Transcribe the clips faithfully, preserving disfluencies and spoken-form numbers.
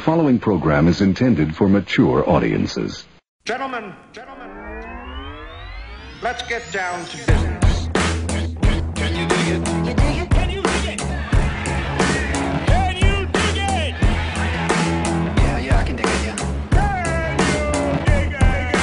following program is intended for mature audiences. Gentlemen, gentlemen, let's get down to business. Can you dig it? You dig it? Can you dig it? Can you dig it? Yeah, yeah, I can dig it, yeah. Can you dig it?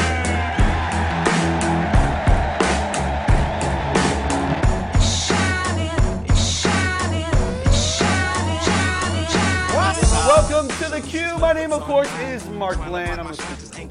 Shining, it's shining, it's shining, shining, shining. Welcome to the Q. My name, of course, is Mark Bland. I'm a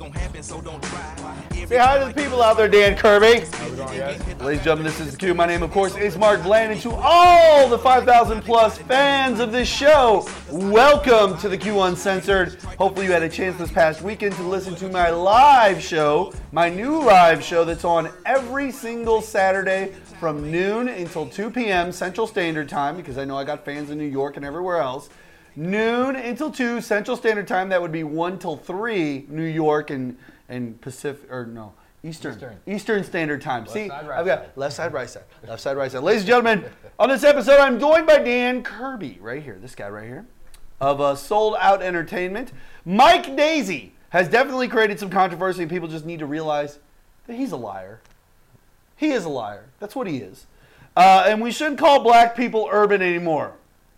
Say hi to the people out there, Dan Kirby. Ladies and gentlemen, this is the Q. My name, of course, is Mark Bland. And to all the five thousand plus fans of this show, welcome to the Q Uncensored. Hopefully you had a chance this past weekend to listen to my live show, my new live show that's on every single Saturday from noon until two p.m. Central Standard Time, because I know I got fans in New York and everywhere else. Noon until two Central Standard Time. That would be one till three New York and and Pacific, or no, Eastern. Eastern, Eastern Standard Time. Left See, side, right I've got side. left side, right side, left side, right side. Ladies and gentlemen, on this episode, I'm joined by Dan Kirby, right here, this guy right here, of uh, Sold Out Entertainment. Mike Daisey has definitely created some controversy, and people just need to realize that he's a liar. He is a liar. That's what he is. Uh, and we shouldn't call black people urban anymore.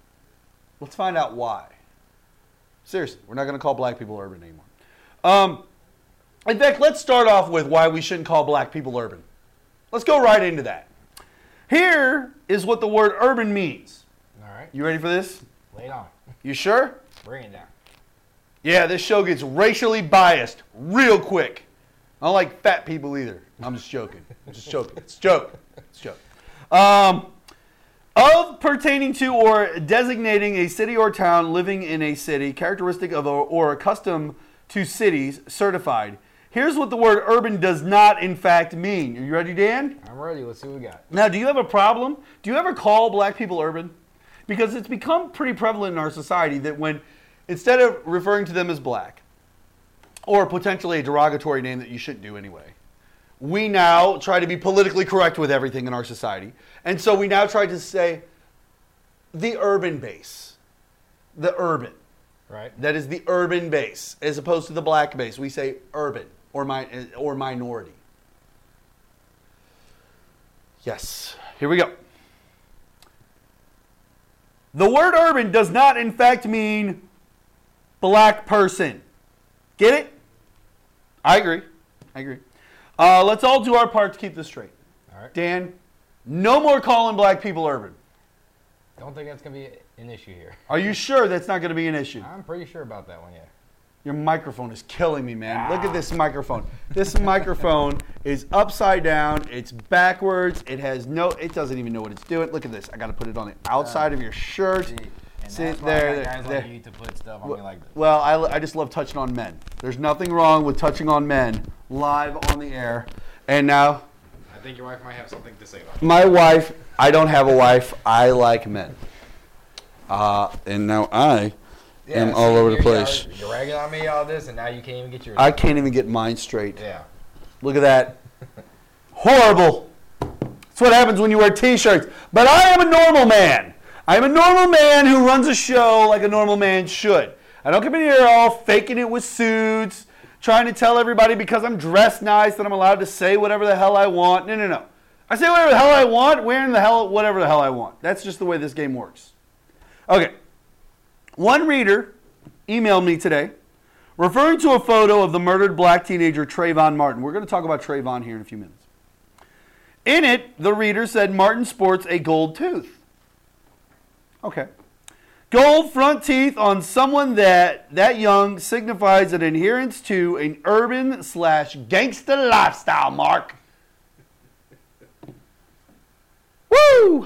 Let's find out why. Seriously, we're not going to call black people urban anymore. Um, in fact, let's start off with why we shouldn't call black people urban. Let's go right into that. Here is what the word urban means. All right. You ready for this? Lay it on. You sure? Bring it down. Yeah. Yeah, this show gets racially biased real quick. I don't like fat people either. I'm just joking. I'm just joking. It's a joke. It's a joke. Um... Of, pertaining to, or designating a city or town living in a city, characteristic of or, or accustomed to cities, certified. Here's what the word urban does not, in fact, mean. Are you ready, Dan? I'm ready. Let's see what we got. Now, do you have a problem? Do you ever call black people urban? Because it's become pretty prevalent in our society that when, instead of referring to them as black, or potentially a derogatory name that you shouldn't do anyway, we now try to be politically correct with everything in our society. And so we now try to say the urban base. The urban. Right. That is the urban base, as opposed to the black base. We say urban or mi- or minority. Yes. Here we go. The word urban does not, in fact, mean black person. Get it? I agree. I agree. Uh, let's all do our part to keep this straight. All right. Dan, no more calling black people urban. Don't think that's going to be an issue here. Are you sure that's not going to be an issue? I'm pretty sure about that one, yeah. Your microphone is killing me, man. Look at this microphone. This microphone is upside down. It's backwards. It has no, it doesn't even know what it's doing. Look at this. I got to put it on the outside uh, of your shirt. See, and Sit that's there. why there, guys there. like you to put stuff on me like this. Well, I, I just love touching on men. There's nothing wrong with touching on men live on the air. And now, I think your wife might have something to say about it. my wife, I don't have a wife. I like men. Uh, and now I Yeah, am see, all over the you're- place. You're, you're ragging on me all this, and now you can't even get yours. I can't even get mine straight. Yeah. Look at that. Horrible. That's what happens when you wear t-shirts. But I am a normal man. I am a normal man who runs a show like a normal man should. I don't come in here all faking it with suits, trying to tell everybody because I'm dressed nice that I'm allowed to say whatever the hell I want. No, no, no. I say whatever the hell I want, wearing the hell whatever the hell I want. That's just the way this game works. Okay. One reader emailed me today referring to a photo of the murdered black teenager Trayvon Martin. We're going to talk about Trayvon here in a few minutes. In it, the reader said Martin sports a gold tooth. Okay. Gold front teeth on someone that, that young signifies an adherence to an urban slash gangster lifestyle, Mark. Woo!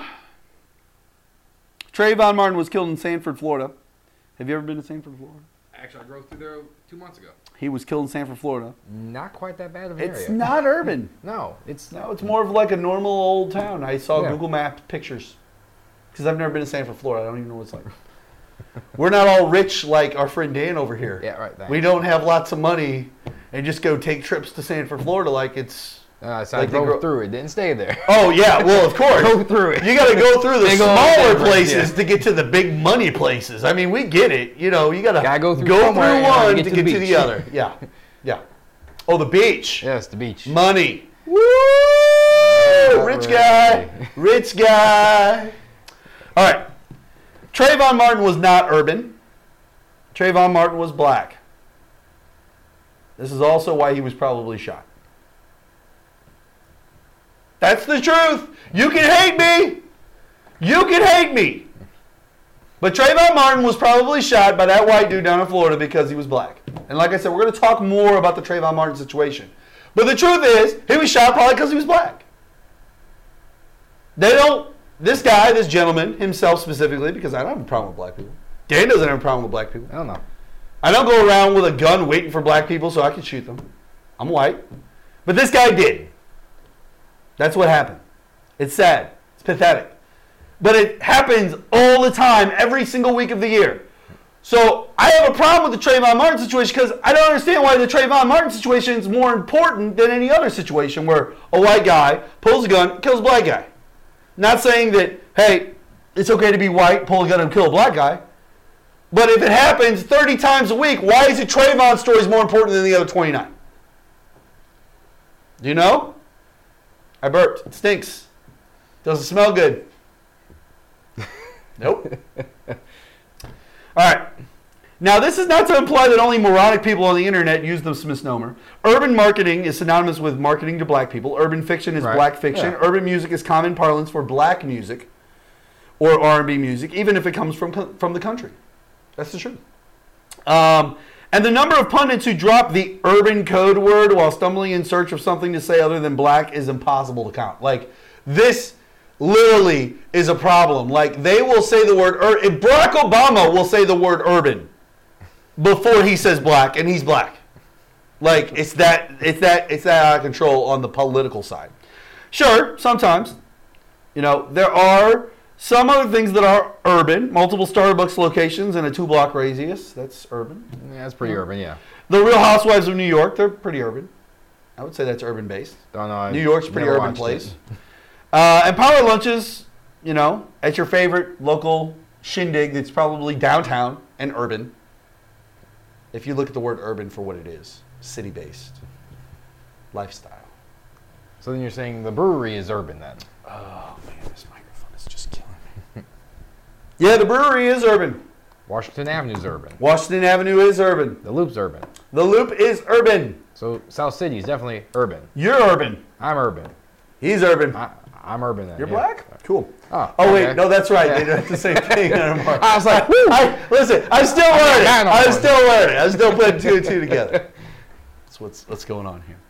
Trayvon Martin was killed in Sanford, Florida. Have you ever been to Sanford, Florida? Actually, I drove through there two months ago. He was killed in Sanford, Florida. Not quite that bad of an It's area. not urban. No, it's No, it's more of like a normal old town. I saw Yeah. Google Maps pictures. Because I've never been to Sanford, Florida. I don't even know what it's like. We're not all rich like our friend Dan over here. Yeah, right. Thanks. We don't have lots of money and just go take trips to Sanford, Florida like it's Uh, so Like I they drove grow- through it, didn't stay there. Oh yeah, well of course. Go through it. You got to go through the They go all smaller different, places yeah. to get to the big money places. I mean, we get it. You know, you got to Gotta go through go somewhere, through you know, one to to get get to to the the beach. other. Yeah, yeah. Oh, the beach. Yes, the beach. Money. Woo! Rich Alright. guy. Rich guy. All right. Trayvon Martin was not urban. Trayvon Martin was black. This is also why he was probably shot. That's the truth. You can hate me. You can hate me. But Trayvon Martin was probably shot by that white dude down in Florida because he was black. And like I said, we're going to talk more about the Trayvon Martin situation. But the truth is, he was shot probably because he was black. They don't, this guy, this gentleman, himself specifically, because I don't have a problem with black people. Dan doesn't have a problem with black people. I don't know. I don't go around with a gun waiting for black people so I can shoot them. I'm white. But this guy did. That's what happened. It's sad. It's pathetic. But it happens all the time, every single week of the year. So I have a problem with the Trayvon Martin situation because I don't understand why the Trayvon Martin situation is more important than any other situation where a white guy pulls a gun, kills a black guy. Not saying that, hey, it's okay to be white, pull a gun and kill a black guy. But if it happens thirty times a week, why is the Trayvon story more important than the other twenty-nine? Do you know? I burped. It stinks. Doesn't smell good. Nope. All right. Now, this is not to imply that only moronic people on the internet use this misnomer. Urban marketing is synonymous with marketing to black people. Urban fiction is Right. black fiction. Yeah. Urban music is common parlance for black music or R and B music, even if it comes from, from the country. That's the truth. Um, and the number of pundits who drop the urban code word while stumbling in search of something to say other than black is impossible to count. Like, this literally is a problem. Like, they will say the word, ur- if Barack Obama will say the word urban before he says black, and he's black. Like, it's that, it's that, it's that out of control on the political side. Sure, sometimes, you know, there are some other things that are urban. Multiple Starbucks locations in a two-block radius. That's urban. Yeah, that's pretty urban, yeah. The Real Housewives of New York, they're pretty urban. I would say that's urban-based. Don't know. New York's a pretty never urban watched place. it. Uh, and power lunches, you know, at your favorite local shindig that's probably downtown and urban. If you look at the word urban for what it is, city-based lifestyle. So then you're saying the brewery is urban then? Oh, man, this microphone is just killing me. Yeah, the brewery is urban. Washington Avenue is urban. Washington Avenue is urban. The Loop's urban. The Loop is urban. So South City is definitely urban. You're urban. I'm urban. He's urban. I, I'm urban then. You're yeah. black? Cool. Oh, Oh, okay. wait, no, that's right. Yeah. They don't have the same thing anymore. I was like, woo! I, listen, I'm still learning. I know. I'm still learning. I'm still putting two and two together. That's what's, what's going on here.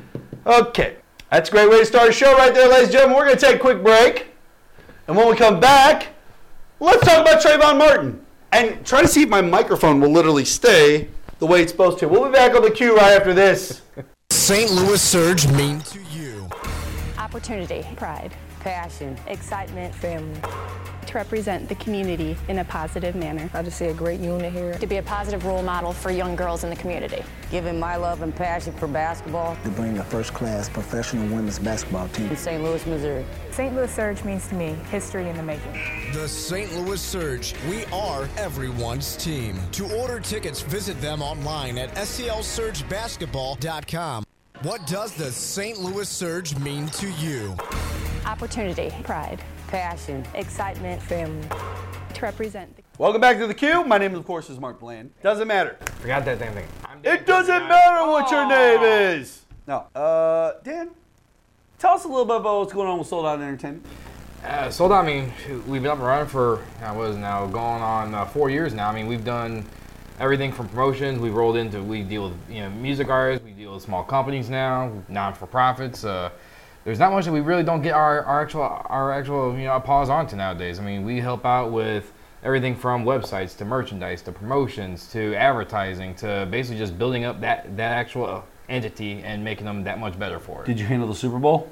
Okay. That's a great way to start a show right there, ladies and gentlemen. We're going to take a quick break. And when we come back, let's talk about Trayvon Martin. And try to see if my microphone will literally stay the way it's supposed to. We'll be back on the queue right after this. Saint Louis Surge mean to you? Opportunity, pride, passion, excitement, family. to represent the community in a positive manner. I just see a great unit here. To be a positive role model for young girls in the community. Giving my love and passion for basketball. To bring a first-class professional women's basketball team. In Saint Louis, Missouri. Saint Louis Surge means to me history in the making. The Saint Louis Surge. We are everyone's team. To order tickets, visit them online at S C L surge basketball dot com. What does the Saint Louis Surge mean to you? Opportunity, pride, passion, excitement, family. to represent the Welcome back to the Q. My name, of course, is Mark Bland. Doesn't matter. Forgot that damn thing. It doesn't matter what your name is. No. Uh, Dan, tell us a little bit about what's going on with Sold Out Entertainment. Uh, Sold Out, I mean, we've been up and running for, I was now going on uh, four years now. I mean, we've done everything from promotions. We've rolled into, we deal with, you know, music artists. We deal with small companies now, non-for-profits. Uh, there's not much that we really don't get our, our actual, our actual, you know, paws onto nowadays. I mean, we help out with everything from websites to merchandise to promotions to advertising to basically just building up that, that actual entity and making them that much better for it. Did you handle the Super Bowl?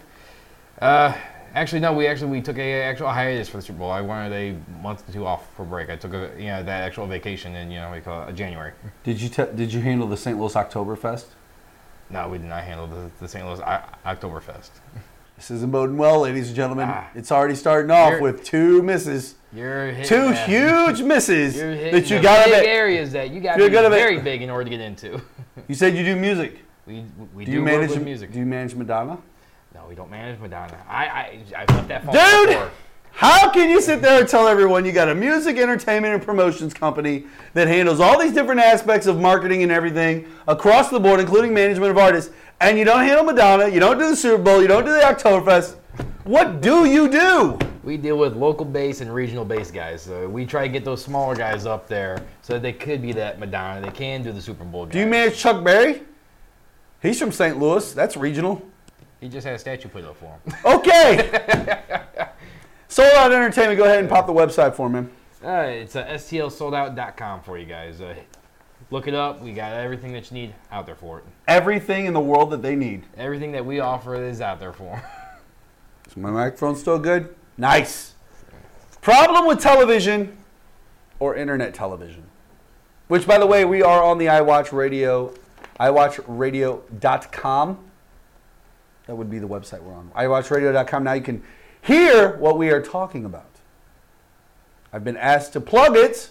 Uh, actually, no. We actually we took a actual hiatus for the Super Bowl. I wanted a month or two off for break. I took a you know that actual vacation in you know we call it January. Did you te- did you handle the Saint Louis Oktoberfest? No, we did not handle the, the Saint Louis O- Oktoberfest. This isn't boding well, ladies and gentlemen. Ah, it's already starting off you're, with two misses. You're hitting two that. huge misses you're that you the got to big be areas that you got to be very big in order to get into. You said you do music. We we do, do you manage work with music. Do you manage Madonna? No, we don't manage Madonna. I I I've left that phone Dude, before. How can you sit there and tell everyone you got a music, entertainment, and promotions company that handles all these different aspects of marketing and everything across the board, including management of artists, and you don't handle Madonna, you don't do the Super Bowl, you don't do the Oktoberfest? What do you do? We deal with local base and regional base guys. So we try to get those smaller guys up there so that they could be that Madonna. They can do the Super Bowl guys. Do you manage Chuck Berry? He's from Saint Louis. That's regional. He just had a statue put up for him. Okay. Sold Out Entertainment. Go ahead and pop the website for me. Uh, it's uh, S T L sold out dot com for you guys. Uh, look it up. We got everything that you need out there for it. Everything in the world that they need. Everything that we offer is out there for them. Is my microphone still good? Nice. Problem with television or internet television. Which, by the way, we are on the iWatch Radio, i watch radio dot com. That would be the website we're on. i watch radio dot com. Now you can hear what we are talking about. I've been asked to plug it.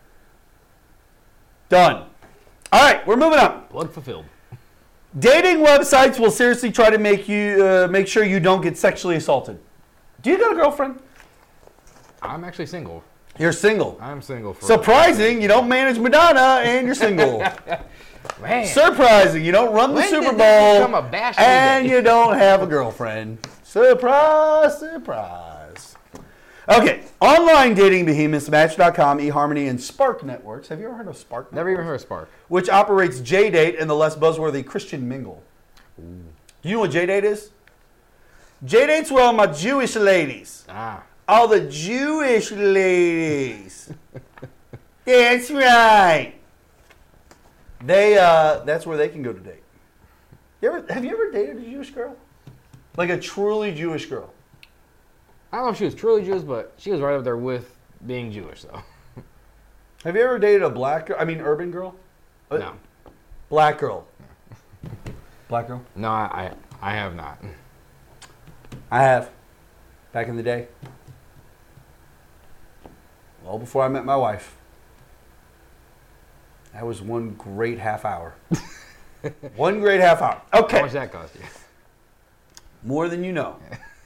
Done. All right, we're moving on. Plug fulfilled. Dating websites will seriously try to make you uh, make sure you don't get sexually assaulted. Do you got a girlfriend? I'm actually single. You're single. I'm single. For Surprising, you don't manage Madonna and you're single. Man. Surprising, you don't run the When Super did this become Bowl a bash and day? you don't have a girlfriend. Surprise, surprise. Okay, online dating behemoths, Match dot com, eHarmony, and Spark Networks. Have you ever heard of Spark Networks? Never even heard of Spark. Which operates J-Date and the less buzzworthy Christian Mingle. Ooh. Do you know what J-Date is? J-Date's where all my Jewish ladies. Ah. All the Jewish ladies. That's right. They, uh, that's where they can go to date. You ever, have you ever dated a Jewish girl? Like a truly Jewish girl? I don't know if she was truly Jewish, but she was right up there with being Jewish, though. Have you ever dated a black girl? I mean, urban girl? No. Black girl. Black girl? No, I, I I have not. I have. Back in the day. Well, before I met my wife. That was one great half hour. One great half hour. Okay. How much that cost you? More than you know.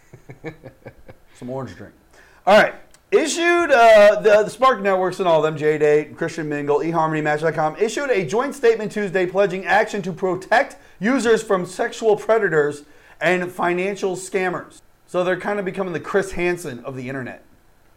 Some orange drink. All right. Issued, uh, the, the Spark Networks and all of them, J-Date, Christian Mingle, eHarmony, Match dot com, issued a joint statement Tuesday pledging action to protect users from sexual predators and financial scammers. So they're kind of becoming the Chris Hansen of the internet.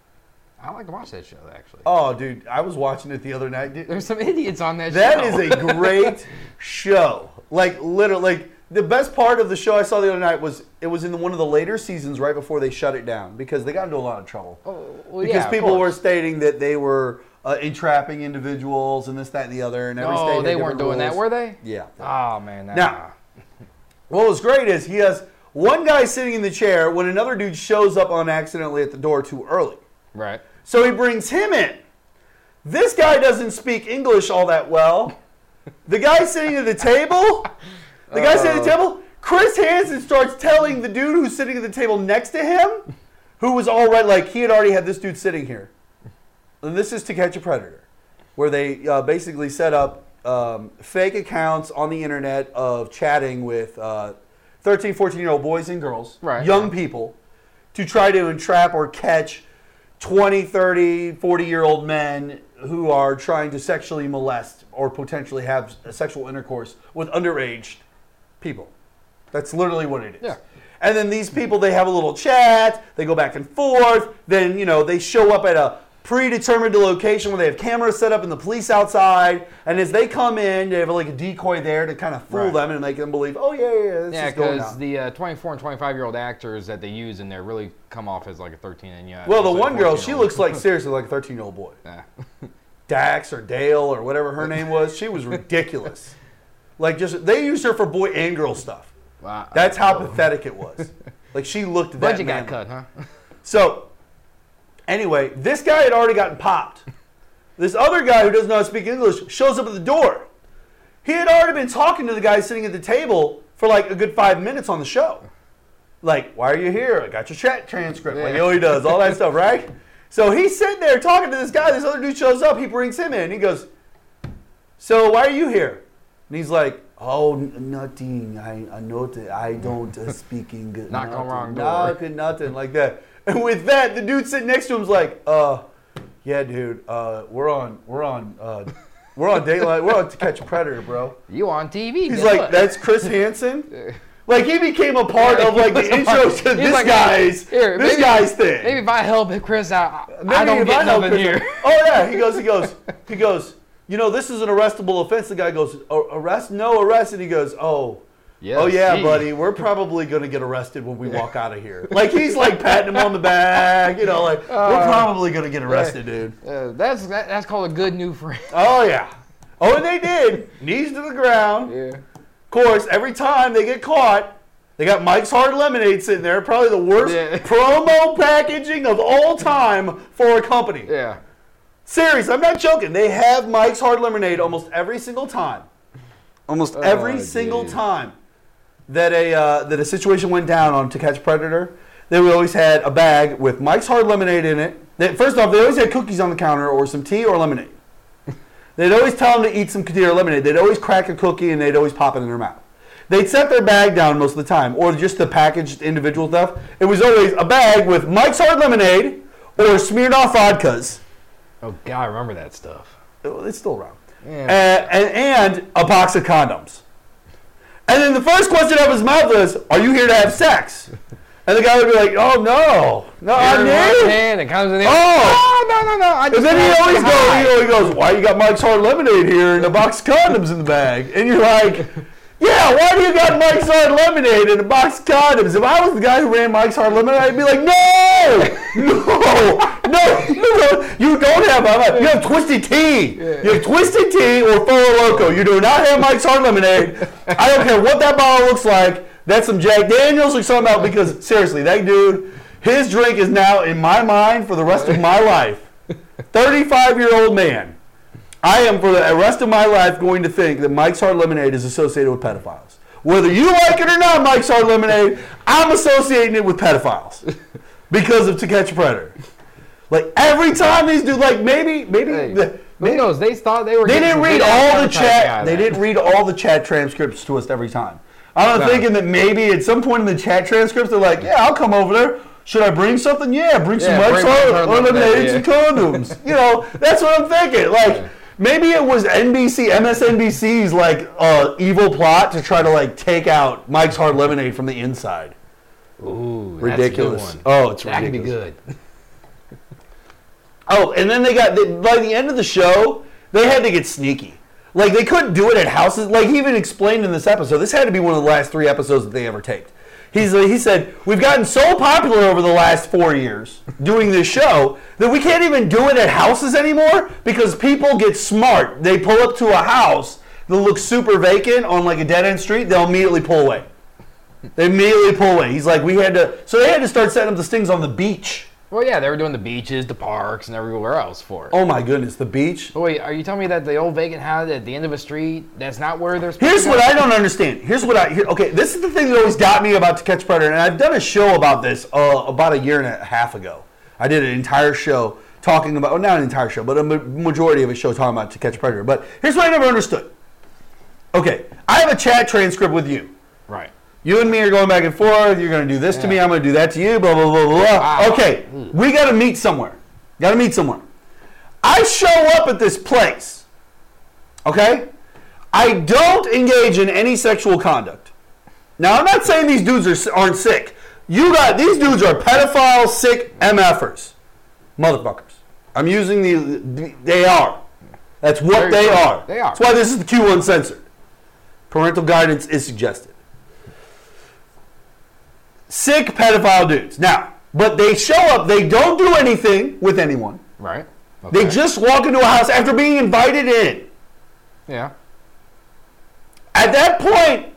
I like to watch that show, actually. Oh, dude, I was watching it the other night. Dude. There's some idiots on that, that show. That is a great show. Like, literally, like, the best part of the show I saw the other night was it was in the, one of the later seasons right before they shut it down because they got into a lot of trouble. Oh, well, because yeah, people were stating that they were uh, entrapping individuals and this, that, and the other. And every no, state had they weren't doing rules. that, were they? Yeah. Oh, man. Nah. Now, what was great is he has one guy sitting in the chair when another dude shows up unaccidentally at the door too early. Right. So he brings him in. This guy doesn't speak English all that well. The guy sitting at the table, the guy sitting at the table, Chris Hansen starts telling the dude who's sitting at the table next to him, who was all right, like he had already had this dude sitting here. And this is To Catch a Predator, where they uh, basically set up um, fake accounts on the internet of chatting with uh, thirteen, fourteen-year-old boys and girls, right, young yeah. people, to try to entrap or catch twenty, thirty, forty-year-old men who are trying to sexually molest or potentially have sexual intercourse with underage people. That's literally what it is. Yeah. And then these people, they have a little chat, they go back and forth, then, you know, they show up at a predetermined location where they have cameras set up and the police outside, and as they come in, they have like a decoy there to kind of fool right. them and make them believe, oh, yeah, yeah, yeah this yeah, is going on. because the uh, twenty-four and twenty-five-year-old actors that they use in there really come off as like a thirteen and yeah. Well, the one girl, she looks like, seriously, like a thirteen-year-old boy. Yeah. Dax or Dale or whatever her name was, she was ridiculous. Like, just, they used her for boy and girl stuff. Wow. That's how pathetic it was. Like, she looked that Budget manly. got cut, huh? So, anyway, this guy had already gotten popped. This other guy who doesn't know how to speak English shows up at the door. He had already been talking to the guy sitting at the table for like a good five minutes on the show. Like, why are you here? I got your chat transcript. Like he always does, all that stuff, right? So he's sitting there talking to this guy. This other dude shows up. He brings him in. He goes, so why are you here? And he's like, oh, n- nothing. I, I know that I don't uh, speak English. Knock on wrong door. Nothing, nothing like that. And with that, the dude sitting next to him's like, uh, yeah, dude, uh, we're on, we're on, uh, we're on Daylight. We're on To Catch a Predator, bro. You on T V? He's like, what? that's Chris Hansen. Like he became a part of like the He's intro to this like, guy's, here, this maybe, guy's thing. Maybe if I help Chris out, Maybe I don't if get help nothing Chris- here. Oh yeah, he goes, he goes, he goes. You know, this is an arrestable offense. The guy goes, arrest? No arrest. And he goes, oh, yes, oh yeah, gee. buddy, we're probably gonna get arrested when we walk out of here. Like he's like patting him on the back, you know, like Uh, we're probably gonna get arrested, dude. Uh, that's that, that's called a good new friend. Oh yeah. Oh, and they did. Knees to the ground. Yeah. Of course, every time they get caught, they got Mike's Hard Lemonade sitting there. Probably the worst Yeah. promo packaging of all time for a company. Yeah. Serious, I'm not joking. They have Mike's Hard Lemonade almost every single time. Almost Oh, every single geez. time that a uh, that a situation went down on To Catch a Predator, they always had a bag with Mike's Hard Lemonade in it. They, first off, they always had cookies on the counter or some tea or lemonade. They'd always tell them to eat some tea or lemonade. They'd always crack a cookie and they'd always pop it in their mouth. They'd set their bag down most of the time, or just the packaged individual stuff. It was always a bag with Mike's Hard Lemonade or smeared off vodkas. Oh God, I remember that stuff. It's still around. Yeah. Uh, and, and a box of condoms. And then the first question out of his mouth was, are you here to have sex? And the guy would be like, oh, no. No, I'm Here in one here. hand, it comes in the Oh. oh, no, no, no. I just And then he wanna always say goes, hi. you know, he goes, why you got Mike's Hard Lemonade here and a box of condoms in the bag? And you're like, yeah, why do you got Mike's Hard Lemonade and a box of condoms? If I was the guy who ran Mike's Hard Lemonade, I'd be like, no, no, no, you don't, you don't have, you have Twisted Tea. You have Twisted Tea or Four Loco. You do not have Mike's Hard Lemonade. I don't care what that bottle looks like. That's some Jack Daniels or something else, because seriously, that dude, his drink is now in my mind for the rest of my life. thirty-five-year-old man. I am for the rest of my life going to think that Mike's Hard Lemonade is associated with pedophiles. Whether you like it or not, Mike's Hard Lemonade, I'm associating it with pedophiles because of To Catch a Predator. Like every time these dudes, like maybe, maybe, Hey, the, who knows? They thought they were. they getting didn't some read good all the advertising out chat. of They that. didn't read all the chat transcripts to us every time. I'm No. thinking that maybe at some point in the chat transcripts they're like, yeah, I'll come over there. Should I bring something? Yeah, bring some Yeah, Mike's bring Mike's Hard Hard Lemonade Lemonade, and some condoms. You know, that's what I'm thinking. Like. Yeah. Maybe it was N B C, M S N B C's like uh, evil plot to try to like take out Mike's Hard Lemonade from the inside. Ooh, Ridiculous. That's a good one. Oh, it's that ridiculous. could be good. Oh, and then they got they, by the end of the show, they had to get sneaky. Like they couldn't do it at houses. Like he even explained in this episode, this had to be one of the last three episodes that they ever taped. He's he said we've gotten so popular over the last four years doing this show that we can't even do it at houses anymore because people get smart. They pull up to a house that looks super vacant on like a dead end street. They'll immediately pull away. They immediately pull away. He's like, we had to. So they had to start setting up the stings on the beach. Well, yeah, they were doing the beaches, the parks, and everywhere else for it. Oh my goodness, the beach. But wait, are you telling me that the old vacant house at the end of a street, that's not where they're supposed Here's to what go? I don't understand. Here's what I here, okay. This is the thing that always got me about To Catch a Predator, and I've done a show about this uh, about a year and a half ago. I did an entire show talking about, well, not an entire show, but a ma- majority of a show talking about To Catch a Predator. But here's what I never understood. Okay, I have a chat transcript with you. Right. You and me are going back and forth. You're going to do this to Yeah. me. I'm going to do that to you. Blah, blah, blah, blah, blah. Wow. Okay, we got to meet somewhere. Got to meet somewhere. I show up at this place. Okay? I don't engage in any sexual conduct. Now, I'm not saying these dudes are, aren't sick. You got, these dudes are pedophiles, sick MFers. Motherfuckers. I'm using the, they are. That's what Very they true. are. They are. That's why this is the Q one censored. Parental guidance is suggested. Sick pedophile dudes. Now, but they show up, they don't do anything with anyone. Right. Okay. They just walk into a house after being invited in. Yeah. At that point,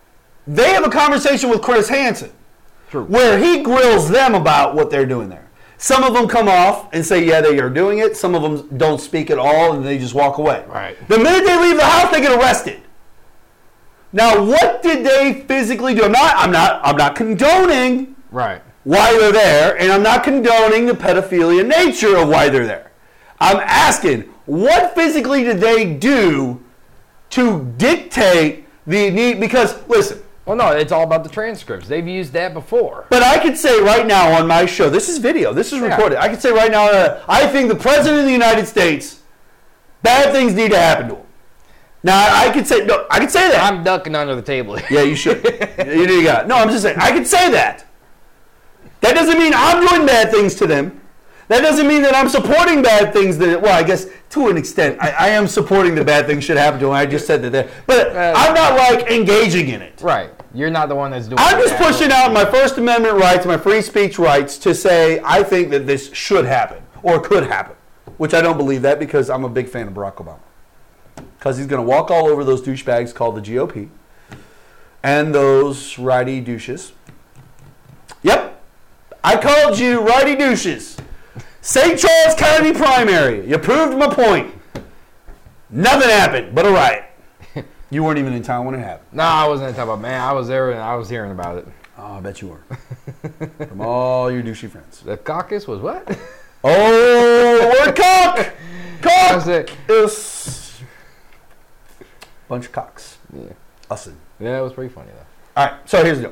they have a conversation with Chris Hansen True. where he grills them about what they're doing there. Some of them come off and say, yeah, they are doing it. Some of them don't speak at all, and they just walk away. Right. The minute they leave the house, they get arrested. Now, what did they physically do? I'm not, I'm not, I'm not condoning Right. why they're there, and I'm not condoning the pedophilia nature of why they're there. I'm asking, what physically did they do to dictate the need? Because, listen. Well, no, it's all about the transcripts. They've used that before. But I could say right now on my show, this is video, this is recorded. Yeah. I could say right now, uh, I think the President of the United States, bad things need to happen to him. Now, I could say, no, I could say that. I'm ducking under the table. Yeah, you should. you, you got it. No, I'm just saying, I could say that. That doesn't mean I'm doing bad things to them. That doesn't mean that I'm supporting bad things. That well, I guess to an extent, I, I am supporting the bad things should happen to them. I just said that there. But uh, I'm not, like, engaging in it. Right. You're not the one that's doing it. I'm just pushing out my First Amendment rights, my free speech rights, to say I think that this should happen or could happen, which I don't believe that because I'm a big fan of Barack Obama. Because he's going to walk all over those douchebags called the G O P and those righty douches. Yep. I called you righty douches. Saint Charles County primary. You proved my point. Nothing happened but a riot. You weren't even in town when it happened. No, I wasn't in town, but man, I was there and I was hearing about it. Oh, I bet you were. From all your douchey friends. The caucus was what? Oh, word cock! Cock! It. It's bunch of cocks. Yeah. Ussin. Yeah, it was pretty funny though. All right, so here's the deal.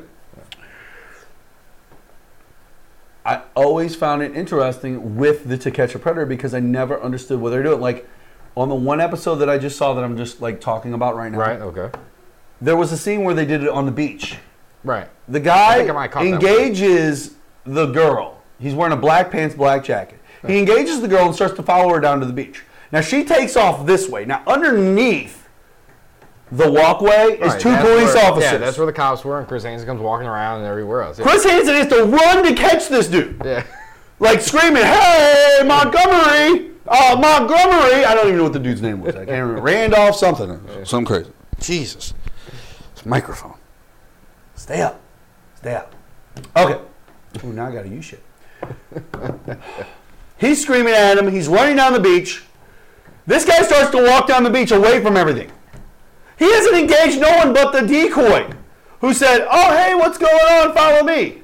I always found it interesting with the To Catch a Predator because I never understood what they're doing. Like, on the one episode that I just saw that I'm just, like, talking about right now. Right, okay. There was a scene where they did it on the beach. Right. The guy I engages the girl. He's wearing a black pants, black jacket. Right. He engages the girl and starts to follow her down to the beach. Now, she takes off this way. Now, underneath the walkway is right, two police where, officers. Yeah, that's where the cops were, and Chris Hansen comes walking around and everywhere else. Yeah. Chris Hansen has to run to catch this dude. Yeah. Like screaming, hey, Montgomery! Uh, Montgomery! I don't even know what the dude's name was. I can't remember. Randolph something. Yeah. Something crazy. Jesus. It's a microphone. Stay up. Stay up. Okay. Ooh, now I got to use shit. He's screaming at him. He's running down the beach. This guy starts to walk down the beach away from everything. He hasn't engaged no one but the decoy who said, oh, hey, what's going on? Follow me.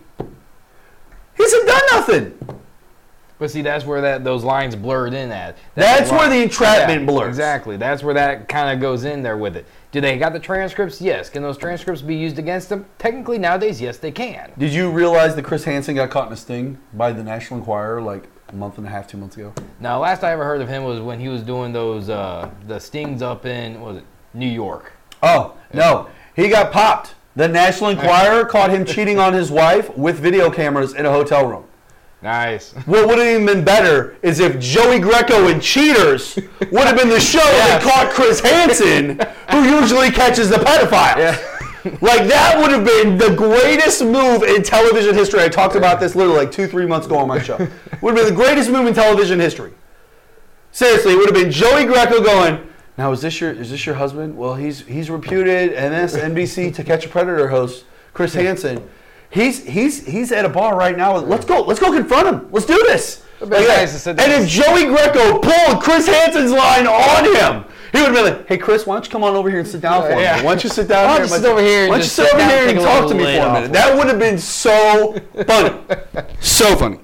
He hasn't done nothing. But see, that's where that those lines blurred in at. That's, that's where the entrapment yeah, blurs. Exactly. That's where that kind of goes in there with it. Do they got the transcripts? Yes. Can those transcripts be used against them? Technically, nowadays, yes, they can. Did you realize that Chris Hansen got caught in a sting by the National Enquirer like a month and a half, two months ago? Now, last I ever heard of him was when he was doing those uh, the stings up in, what was it, New York. Oh, no. He got popped. The National Enquirer caught him cheating on his wife with video cameras in a hotel room. Nice. What would have even been better is if Joey Greco and Cheaters would have been the show yes. that caught Chris Hansen, who usually catches the pedophile. Yeah. Like, that would have been the greatest move in television history. I talked about this literally like two, three months ago on my show. Would have been the greatest move in television history. Seriously, it would have been Joey Greco going, now is this your is this your husband? Well, he's he's reputed M S N B C To Catch a Predator host Chris Hansen. He's he's he's at a bar right now. Let's go. Let's go confront him. Let's do this. Like, and if Joey Greco pulled Chris Hansen's line on him, he would have been like, "Hey, Chris, why don't you come on over here and sit down for a yeah. minute? Why don't you sit down why here? Why don't you sit over here? Why don't you sit over here and talk to me for a minute?" That would have been so funny. So funny.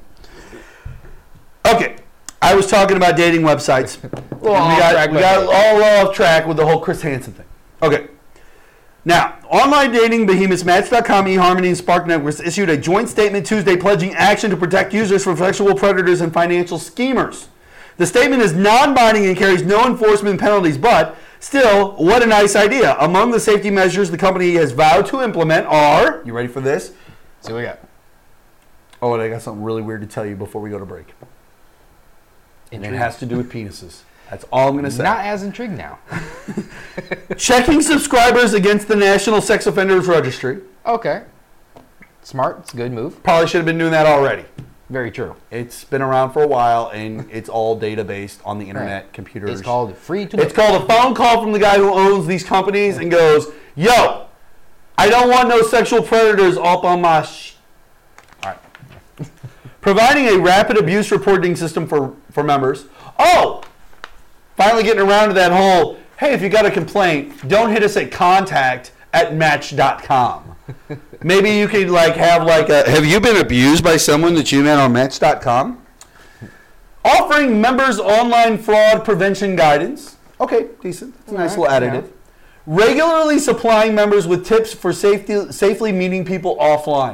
Okay. I was talking about dating websites. Well, we got, we got all off track with the whole Chris Hansen thing. Okay. Now, online dating behemoths Match dot com, eHarmony, and Spark Networks issued a joint statement Tuesday pledging action to protect users from sexual predators and financial schemers. The statement is non-binding and carries no enforcement penalties, but still, what a nice idea. Among the safety measures the company has vowed to implement are, you ready for this? See what we got. Oh, and I got something really weird to tell you before we go to break. And it has to do with penises. That's all I'm going to say. Not as intrigued now. Checking subscribers against the National Sex Offenders Registry. Okay. Smart. It's a good move. Probably should have been doing that already. Very true. It's been around for a while, and it's all data-based on the internet, right. computers. It's called free to It's called a phone call from the guy who owns these companies and goes, yo, I don't want no sexual predators up on my sh... All right. providing a rapid abuse reporting system for, for members. Oh, finally getting around to that whole, hey, if you got a complaint, don't hit us at contact at match dot com. Maybe you could like have like a, have you been abused by someone that you met on match dot com? Offering members online fraud prevention guidance. Okay, decent. It's a nice little additive. Yeah. Regularly supplying members with tips for safety, safely meeting people offline.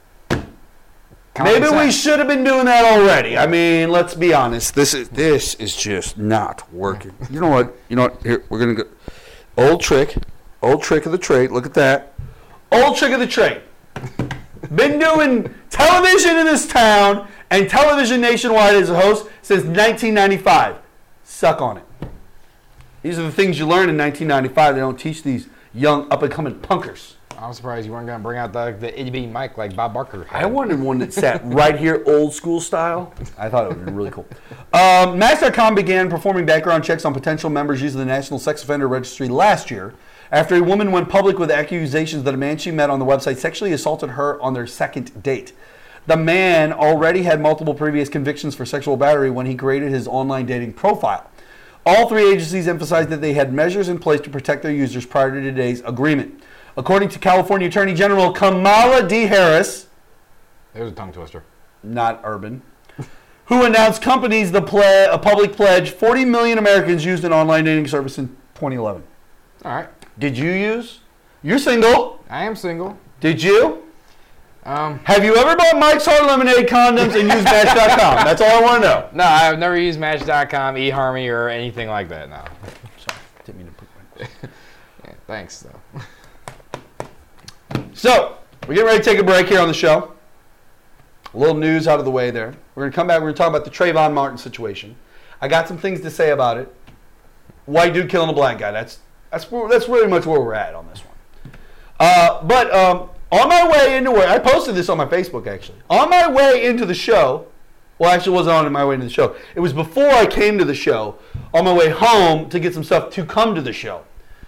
Maybe we should have been doing that already. I mean, let's be honest. This is this is just not working. You know what? You know what? Here, we're gonna go. Old trick, old trick of the trade. Look at that. Old trick of the trade. Been doing television in this town and television nationwide as a host since nineteen ninety-five. Suck on it. These are the things you learn in nineteen ninety-five. They don't teach these young up-and-coming punkers. I'm surprised you weren't going to bring out the, the itty-bitty mic like Bob Barker had. I wanted one that sat right here, old school style. I thought it would have been really cool. Um, Match dot com began performing background checks on potential members using the National Sex Offender Registry last year after a woman went public with accusations that a man she met on the website sexually assaulted her on their second date. The man already had multiple previous convictions for sexual battery when he created his online dating profile. All three agencies emphasized that they had measures in place to protect their users prior to today's agreement. According to California Attorney General Kamala D. Harris, there's a tongue twister, not urban, who announced companies the ple- a public pledge forty million Americans used an online dating service in twenty eleven. All right. Did you use? You're single. I am single. Did you? Um, Have you ever bought Mike's Hard Lemonade condoms and used Match dot com? That's all I want to know. No, I've never used Match dot com, eHarmony, or anything like that. No. Sorry, didn't mean to put my. Yeah, thanks though. So, we're getting ready to take a break here on the show. A little news out of the way there. We're going to come back. We're going to talk about the Trayvon Martin situation. I got some things to say about it. White dude killing a black guy. That's that's that's really much where we're at on this one. Uh, but um, on my way into work, I posted this on my Facebook actually. On my way into the show, well, actually, it wasn't on my way into the show. It was before I came to the show. On my way home to get some stuff to come to the show.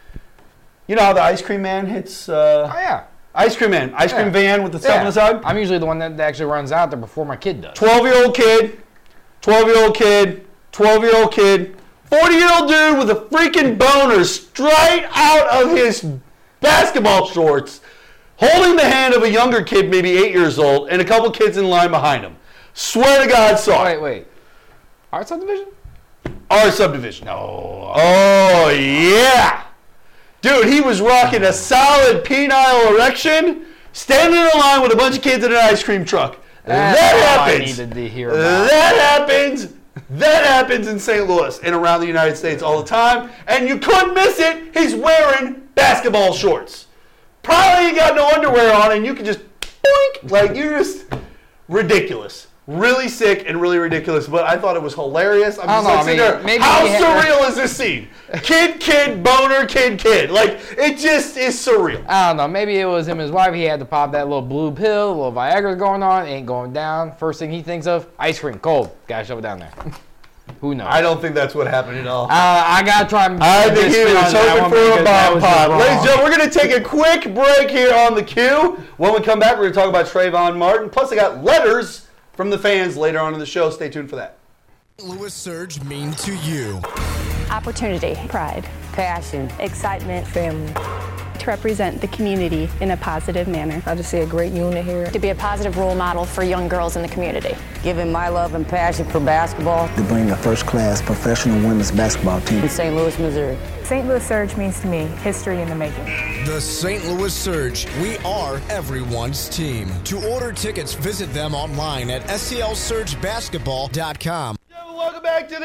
You know how the ice cream man hits? Uh, oh yeah. Ice cream man, ice cream yeah. van with the stuff yeah. on the side. I'm usually the one that actually runs out there before my kid does. twelve-year-old kid, twelve-year-old kid, twelve-year-old kid, forty-year-old dude with a freaking boner straight out of his basketball shorts, holding the hand of a younger kid, maybe eight years old, and a couple kids in line behind him. Swear to God, saw wait, it. Wait, wait. Our subdivision? Our subdivision. No. Oh, yeah. Dude, he was rocking a solid penile erection, standing in a line with a bunch of kids in an ice cream truck. That's that all happens. I needed to hear about. That happens. That happens in Saint Louis and around the United States all the time. And you couldn't miss it. He's wearing basketball shorts. Probably ain't got no underwear on, and you can just boink. Like, you're just ridiculous. Really sick and really ridiculous, but I thought it was hilarious. I'm just know, like sitting I there. mean, maybe How he had- surreal is this scene? Kid, kid, boner, kid, kid. Like, it just is surreal. I don't know. Maybe it was him and his wife. He had to pop that little blue pill, a little Viagra going on. Ain't going down. First thing he thinks of, ice cream, cold. Gotta shove it down there. Who knows? I don't think that's what happened at all. Uh, I gotta try and I think he spin was on that hoping one for a because that bomb was pod. wrong. Ladies and gentlemen, we're going to take a quick break here on the Q. When we come back, we're going to talk about Trayvon Martin. Plus, I got letters from the fans later on in the show. Stay tuned for that. Louis Surge mean to you? Opportunity. Pride, Passion. excitement, Family. to represent the community in a positive manner. I just see a great unit here. To be a positive role model for young girls in the community. Giving my love and passion for basketball To bring a first-class professional women's basketball team in Saint Louis, Missouri. Saint Louis Surge means to me history in the making. The Saint Louis Surge. We are everyone's team. To order tickets, visit them online at S C L surge basketball dot com. Welcome back to the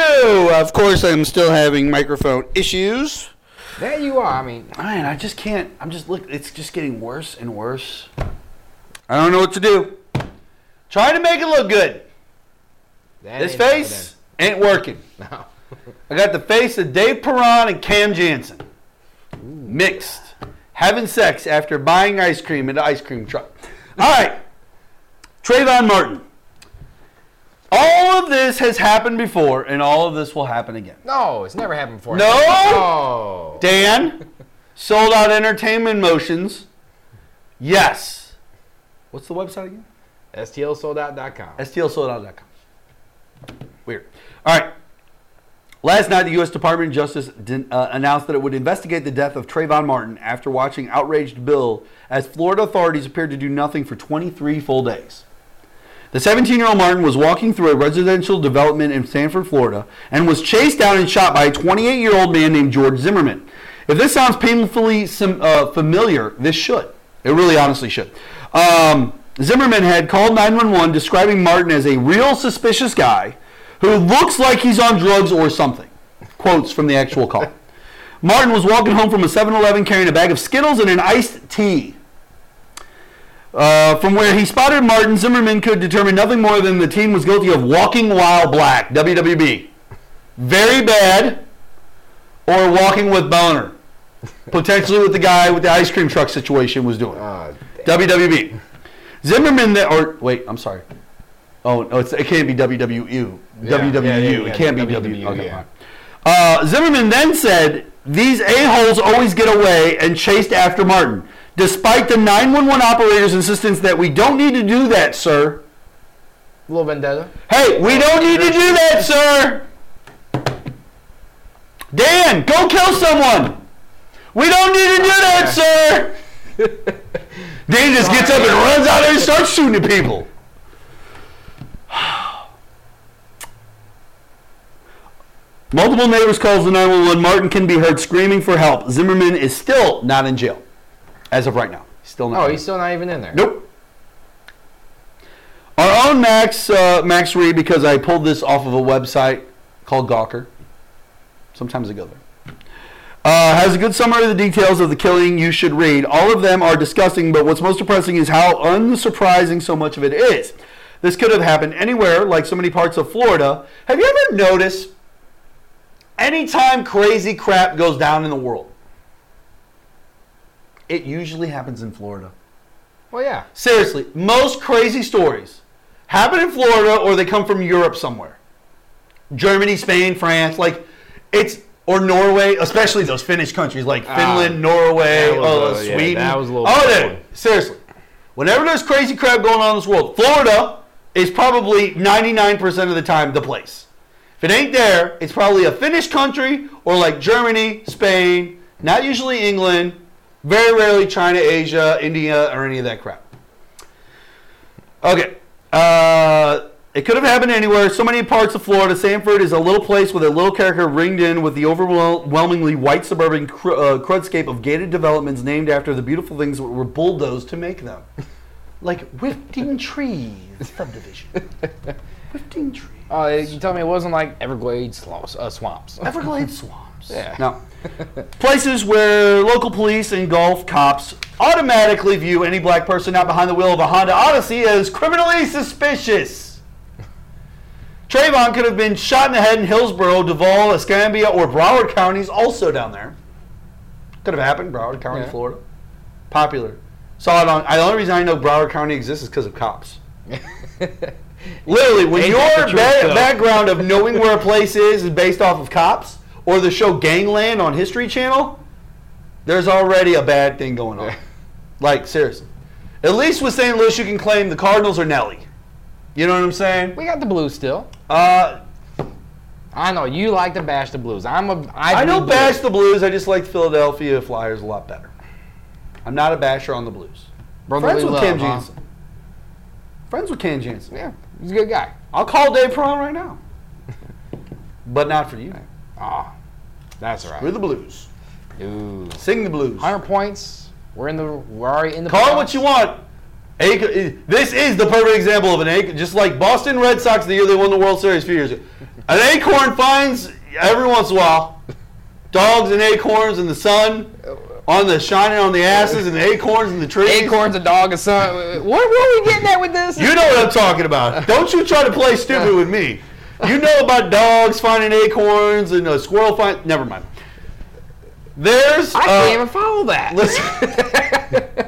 Q. Of course, I'm still having microphone issues. There you are. I mean, Man, I just can't. I'm just look. It's just getting worse and worse. I don't know what to do. Trying to make it look good. that This ain't face ain't working. No. I got the face of Dave Perron and Cam Jansen. Mixed. Having sex after buying ice cream in the ice cream truck. All right. Trayvon Martin. All of this has happened before, and all of this will happen again. No, it's never happened before. No? No. Dan, Sold Out Entertainment Motions. Yes. What's the website again? S T L sold out dot com. S T L sold out dot com. Weird. All right. Last night, the U S Department of Justice did, uh, announced that it would investigate the death of Trayvon Martin after watching outraged Bill as Florida authorities appeared to do nothing for twenty-three full days. The seventeen-year-old Martin was walking through a residential development in Sanford, Florida, and was chased down and shot by a twenty-eight-year-old man named George Zimmerman. If this sounds painfully sim- uh, familiar, this should. It really honestly should. Um, Zimmerman had called nine one one describing Martin as a real suspicious guy who looks like he's on drugs or something. Quotes from the actual call. Martin was walking home from a seven eleven carrying a bag of Skittles and an iced tea. Uh, from where he spotted Martin, Zimmerman could determine nothing more than the teen was guilty of walking while black, W W B. Very bad, or walking with boner. Potentially what the guy with the ice cream truck situation was doing. Oh, W W B. Zimmerman, th- or wait, I'm sorry. Oh, no, it's, it can't be W W U. Yeah, W W U. yeah, yeah, yeah, it can't W be W W. U, Okay, yeah. uh, Zimmerman then said, "These a-holes always get away," and chased after Martin, despite the nine one one operator's insistence that we don't need to do that, sir. A little vendetta. Hey, we don't need to do that, sir. Dan, go kill someone. We don't need to do that, sir. Dan just gets up and runs out there and starts shooting at people. Multiple neighbors calls the nine one one. Martin can be heard screaming for help. Zimmerman is still not in jail as of right now. Still not. Oh, in he's still not even in there. Nope. Our own Max uh, Max Reed, because I pulled this off of a website called Gawker. Sometimes I go there. Uh, has a good summary of the details of the killing you should read. All of them are disgusting, but what's most depressing is how unsurprising so much of it is. This could have happened anywhere, like so many parts of Florida. Have you ever noticed anytime crazy crap goes down in the world, it usually happens in Florida? Well, yeah. Seriously, most crazy stories happen in Florida or they come from Europe somewhere. Germany, Spain, France, like it's, or Norway, especially those Finnish countries like Finland, uh, Norway, uh, a, Sweden. Yeah, that was a little oh, dude, seriously. Whenever there's crazy crap going on in this world, Florida is probably ninety-nine percent of the time the place. If it ain't there, it's probably a Finnish country or like Germany, Spain, not usually England, very rarely China, Asia, India, or any of that crap. Okay. Uh, it could have happened anywhere. So many parts of Florida. Sanford is a little place with a little character ringed in with the overwhelmingly white suburban cr- uh, crudscape of gated developments named after the beautiful things that were bulldozed to make them. Like Whiffting Trees subdivision. Whiffting Trees. Oh, uh, you tell me it wasn't like Everglades swamps. Uh, swamps. Everglades swamps. Yeah. No. Places where local police and Gulf cops automatically view any black person out behind the wheel of a Honda Odyssey as criminally suspicious. Trayvon could have been shot in the head in Hillsborough, Duval, Escambia, or Broward counties, also down there. Could have happened, Broward County, yeah. Florida. Popular. Saw it on. The only reason I know Broward County exists is because of cops. Literally, when Ain't your that the truth, ba- though? background of knowing where a place is is based off of cops, or the show Gangland on History Channel, there's already a bad thing going on. Like, seriously. At least with Saint Louis, you can claim the Cardinals are Nelly. You know what I'm saying? We got the Blues still. Uh, I know you like to bash the Blues. I'm a. I, I don't bash the Blues. I just like the Philadelphia Flyers a lot better. I'm not a basher on the Blues. Brotherly Friends with love, Cam huh? Jansen. Friends with Cam Jansen. Yeah, he's a good guy. I'll call Dave Perron right now. But not for you. Ah, oh, that's right. We're the Blues. Ooh. Sing the blues. one hundred points. We're in the. We're already in the. Call playoffs. it what you want. A- this is the perfect example of an acorn. Just like Boston Red Sox the year they won the World Series a few years ago. An acorn finds every once in a while dogs and acorns in the sun, on the shining on the asses, and the acorns in the trees. Acorns, a dog, a son. What, what are we getting at with this? You know what I'm talking about. Don't you try to play stupid with me. You know about dogs finding acorns and a squirrel find. Never mind. There's. I uh, can't even follow that. Listen.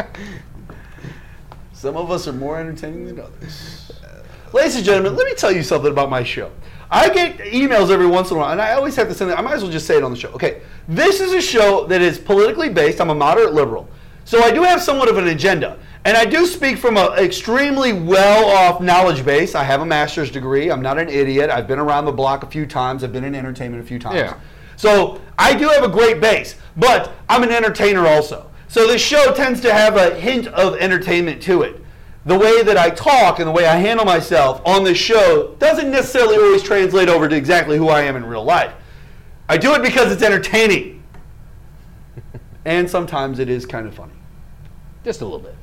Some of us are more entertaining than others. Ladies and gentlemen, let me tell you something about my show. I get emails every once in a while, and I always have to send it. I might as well just say it on the show. Okay, this is a show that is politically based. I'm a moderate liberal. So I do have somewhat of an agenda. And I do speak from an extremely well-off knowledge base. I have a master's degree. I'm not an idiot. I've been around the block a few times. I've been in entertainment a few times. Yeah. So I do have a great base, but I'm an entertainer also. So this show tends to have a hint of entertainment to it. The way that I talk and the way I handle myself on this show doesn't necessarily always translate over to exactly who I am in real life. I do it because it's entertaining. And sometimes it is kind of funny. Just a little bit.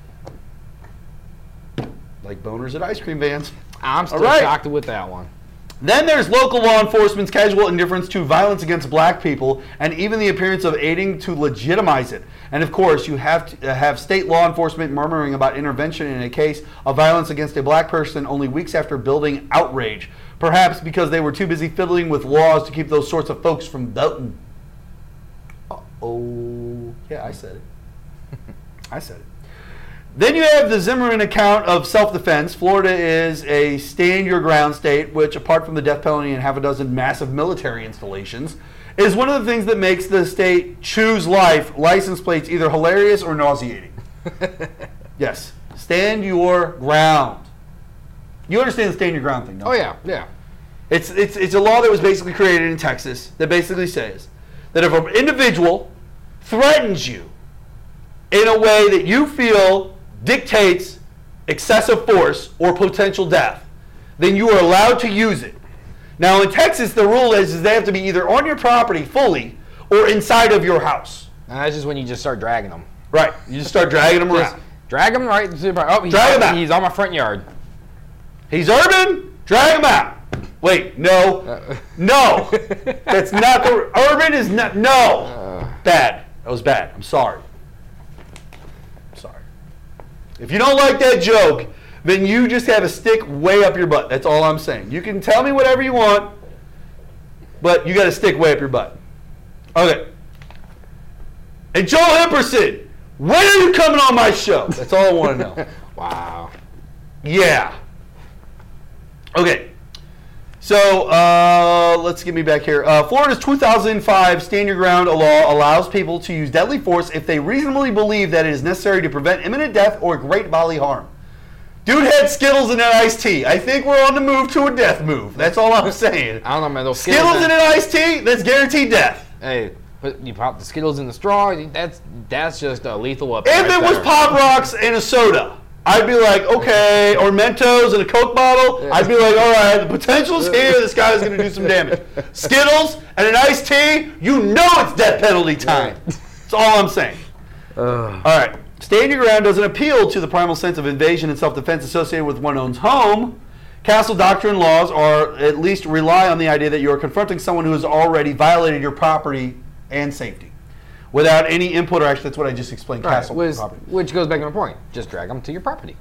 Like boners at ice cream vans. I'm still right. shocked with that one. Then there's local law enforcement's casual indifference to violence against black people and even the appearance of aiding to legitimize it. And of course, you have to have state law enforcement murmuring about intervention in a case of violence against a black person only weeks after building outrage. Perhaps because they were too busy fiddling with laws to keep those sorts of folks from voting. Uh-oh. Yeah, I said it. I said it. Then you have the Zimmerman account of self-defense. Florida is a stand-your-ground state, which, apart from the death penalty and half a dozen massive military installations, is one of the things that makes the state choose life license plates either hilarious or nauseating. Yes. Stand your ground. You understand the stand your ground thing, don't Oh, you? yeah, yeah. It's, it's, it's a law that was basically created in Texas that basically says that if an individual threatens you in a way that you feel dictates excessive force or potential death, then you are allowed to use it. Now in Texas, the rule is, is they have to be either on your property fully or inside of your house. And that's just when you just start dragging them. Right. You just start dragging them Just around. drag them right to the Oh, he's, Drag him on, out. he's on my front yard. He's urban, drag him out. Wait, no. No. That's not the, urban is not, no. Bad. That was bad. I'm sorry. Sorry. If you don't like that joke, then you just have a stick way up your butt. That's all I'm saying. You can tell me whatever you want, but you got a stick way up your butt. Okay. And Joel Hipperson, when are you coming on my show? That's all I want to know. Wow. Yeah. Okay. So uh, let's get me back here. Uh, Florida's two thousand five Stand Your Ground law allows people to use deadly force if they reasonably believe that it is necessary to prevent imminent death or great bodily harm. Dude had Skittles and an iced tea. I think we're on the move to a death move. That's all I'm saying. I don't know, man. Those Skittles, Skittles and an iced tea, that's guaranteed death. Hey, but you pop the Skittles in the straw. That's that's just a lethal weapon. If right it was there. Pop Rocks and a soda, I'd be like, okay, or Mentos and a Coke bottle, I'd be like, all right, the potential's here, this guy's going to do some damage. Skittles and an iced tea, you know it's death penalty time. That's all I'm saying. All right. Stand Your Ground doesn't appeal to the primal sense of invasion and self-defense associated with one's own home. Castle doctrine laws are at least rely on the idea that you are confronting someone who has already violated your property and safety without any input or action. That's what I just explained. Right, Castle which, property. which goes back to my point. Just drag them to your property.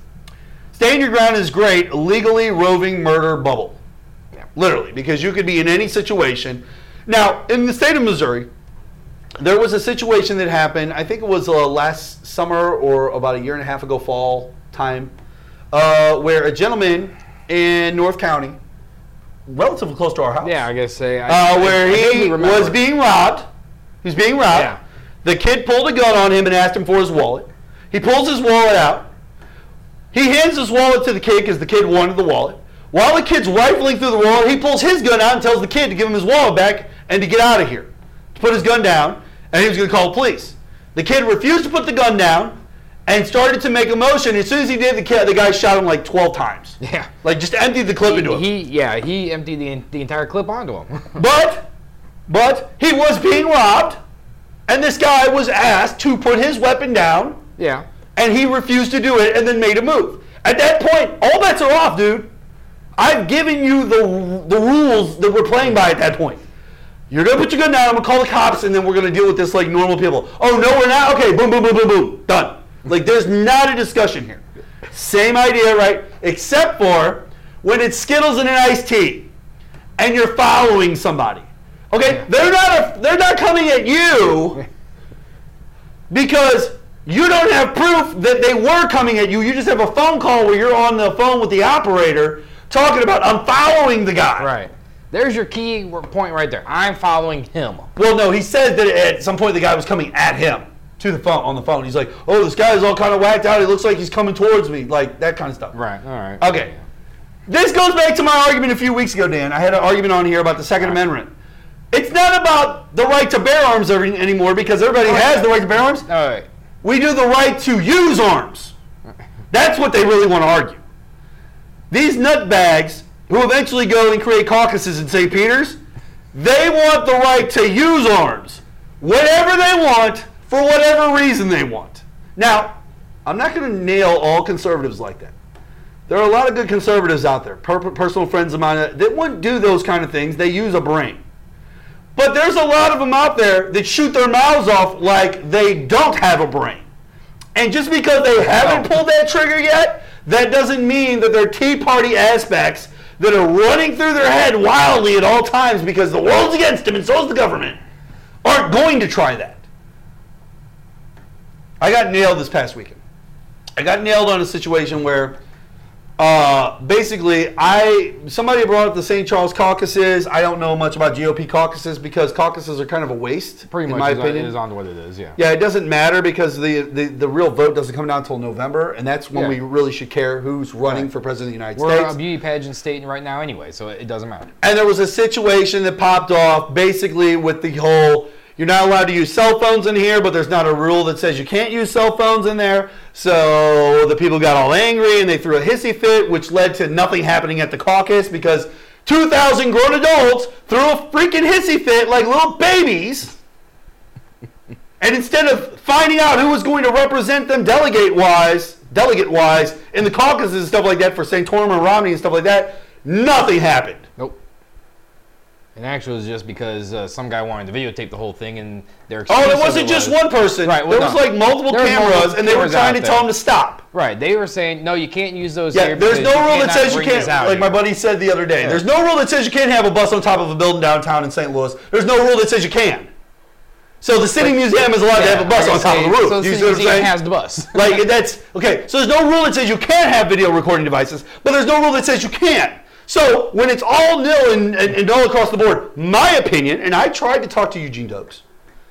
Stand Your Ground is great. Legally roving murder bubble. Yeah. Literally, because you could be in any situation. Now, in the state of Missouri, there was a situation that happened, I think it was uh, last summer or about a year and a half ago, fall time, uh, where a gentleman in North County, relatively close to our house, Yeah, I guess say. I, uh, where I, I vaguely he remember. was being robbed. He was being robbed. Yeah. The kid pulled a gun on him and asked him for his wallet. He pulls his wallet out. He hands his wallet to the kid because the kid wanted the wallet. While the kid's rifling through the wallet, he pulls his gun out and tells the kid to give him his wallet back and to get out of here, to put his gun down, and he was going to call the police. The kid refused to put the gun down and started to make a motion. As soon as he did, the kid, the guy shot him like twelve times. Yeah. Like just emptied the clip He, into him. he yeah he emptied the the entire clip onto him. But, but he was being robbed, and this guy was asked to put his weapon down, yeah. and he refused to do it and then made a move. At that point, all bets are off, dude. I've given you the the rules that we're playing by at that point. You're going to put your gun down, I'm going to call the cops, and then we're going to deal with this like normal people. Oh, no, we're not? Okay, boom, boom, boom, boom, boom. Done. Like, there's not a discussion here. Same idea, right? Except for when it's Skittles and an iced tea, and you're following somebody. Okay? They're not, a, they're not coming at you because you don't have proof that they were coming at you. You just have a phone call where you're on the phone with the operator talking about, I'm following the guy. Right. There's your key point right there. I'm following him. Well, no, he said that at some point the guy was coming at him. to the phone on the phone. He's like, oh, this guy's all kind of whacked out. He looks like he's coming towards me, like that kind of stuff. Right. All right. Okay. This goes back to my argument a few weeks ago, Dan. I had an argument on here about the Second Amendment. It's not about the right to bear arms every, anymore because everybody has the right to bear arms. All right. We do the right to use arms. That's what they really want to argue. These nutbags who eventually go and create caucuses in Saint Peter's, they want the right to use arms. Whatever they want, for whatever reason they want. Now, I'm not going to nail all conservatives like that. There are a lot of good conservatives out there, per- personal friends of mine, that wouldn't do those kind of things. They use a brain. But there's a lot of them out there that shoot their mouths off like they don't have a brain. And just because they haven't pulled that trigger yet, that doesn't mean that their Tea Party aspects that are running through their head wildly at all times because the world's against them and so is the government aren't going to try that. I got nailed this past weekend. I got nailed on a situation where uh, basically I somebody brought up the Saint Charles caucuses. I don't know much about G O P caucuses because caucuses are kind of a waste, Pretty in much my is on, opinion. it is on to what it is, yeah. Yeah, it doesn't matter because the, the, the real vote doesn't come down until November, and that's when Yeah. we really should care who's running Right. for president of the United We're States. a beauty pageant state right now anyway, so it doesn't matter. And there was a situation that popped off basically with the whole, you're not allowed to use cell phones in here, but there's not a rule that says you can't use cell phones in there. So the people got all angry and they threw a hissy fit, which led to nothing happening at the caucus because two thousand grown adults threw a freaking hissy fit like little babies. And instead of finding out who was going to represent them delegate-wise, delegate-wise, in the caucuses and stuff like that for Santorum and Romney and stuff like that, nothing happened. Nope. And actually, it was just because uh, some guy wanted to videotape the whole thing, and their Oh, excuse it wasn't was, just one person. Right, well, there was no. like multiple There was cameras, multiple and they were cameras trying out to tell there. them to stop. Right, they were saying, no, you can't use those Yeah, here there's because no you rule that cannot says you bring can't, this out like here. my buddy said the other day, Yeah. there's no rule that says you can't have a bus on top of a building downtown in Saint Louis. There's no rule that says you can. So the City But- Museum is allowed to Yeah, have a bus I on was top gonna of the say, roof. so the You City see what I'm Museum saying? has the bus. Like that's, okay, so there's no rule that says you can't have video recording devices, but there's no rule that says you can't. So when it's all nil and, and, and all across the board, my opinion, and I tried to talk to Eugene Dokes.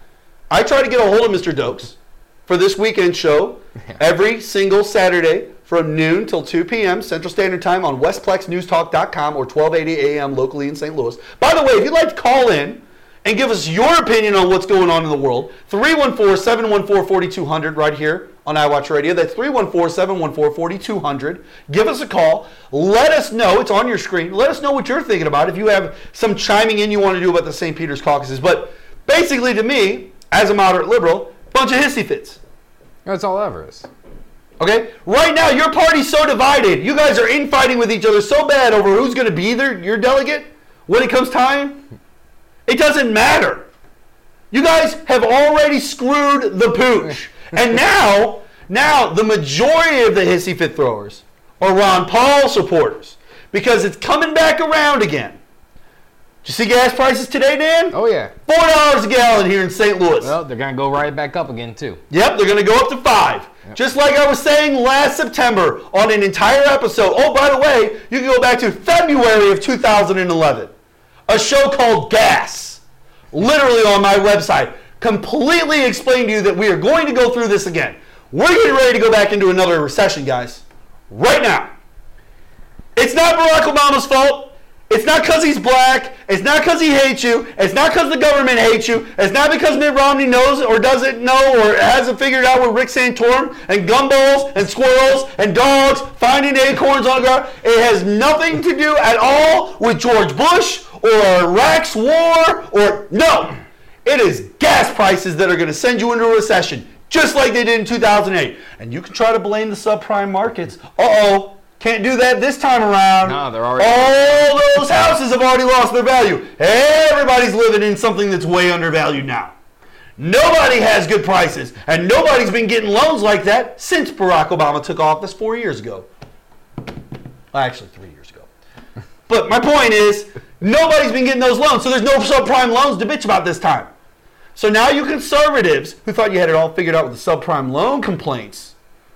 I tried to get a hold of Mister Dokes for this weekend show every single Saturday from noon till two p.m. Central Standard Time on westplex news talk dot com or twelve eighty a.m. locally in Saint Louis. By the way, if you'd like to call in and give us your opinion on what's going on in the world, three one four, seven one four, four two zero zero right here on iWatch Radio. That's three one four, seven one four, four two zero zero. Give us a call. Let us know. It's on your screen. Let us know what you're thinking about if you have some chiming in you want to do about the Saint Peter's caucuses. But basically, to me, as a moderate liberal, bunch of hissy fits. That's all ever is. Okay? Right now, your party's so divided. You guys are infighting with each other so bad over who's going to be their, your delegate when it comes time. It doesn't matter. You guys have already screwed the pooch. And now, now the majority of the hissy fit throwers are Ron Paul supporters because it's coming back around again. Did you see gas prices today, Dan? Oh, yeah. four dollars a gallon here in Saint Louis. Well, they're going to go right back up again, too. Yep, they're going to go up to five. Yep. Just like I was saying last September on an entire episode. Oh, by the way, you can go back to February of two thousand eleven. A show called Gas. Literally on my website. Completely explained to you that we are going to go through this again. We're getting ready to go back into another recession, guys. Right now. It's not Barack Obama's fault. It's not because he's black. It's not because he hates you. It's not because the government hates you. It's not because Mitt Romney knows or doesn't know or hasn't figured out with Rick Santorum and gumballs and squirrels and dogs finding acorns on the ground. It has nothing to do at all with George Bush or Iraq's war or no. It is gas prices that are going to send you into a recession just like they did in two thousand eight. And you can try to blame the subprime markets. Uh-oh. Can't do that this time around. No, they're already... All those houses have already lost their value. Everybody's living in something that's way undervalued now. Nobody has good prices, and nobody's been getting loans like that since Barack Obama took office four years ago. Well, actually, three years ago. But my point is, nobody's been getting those loans, so there's no subprime loans to bitch about this time. So now you conservatives who thought you had it all figured out with the subprime loan complaints,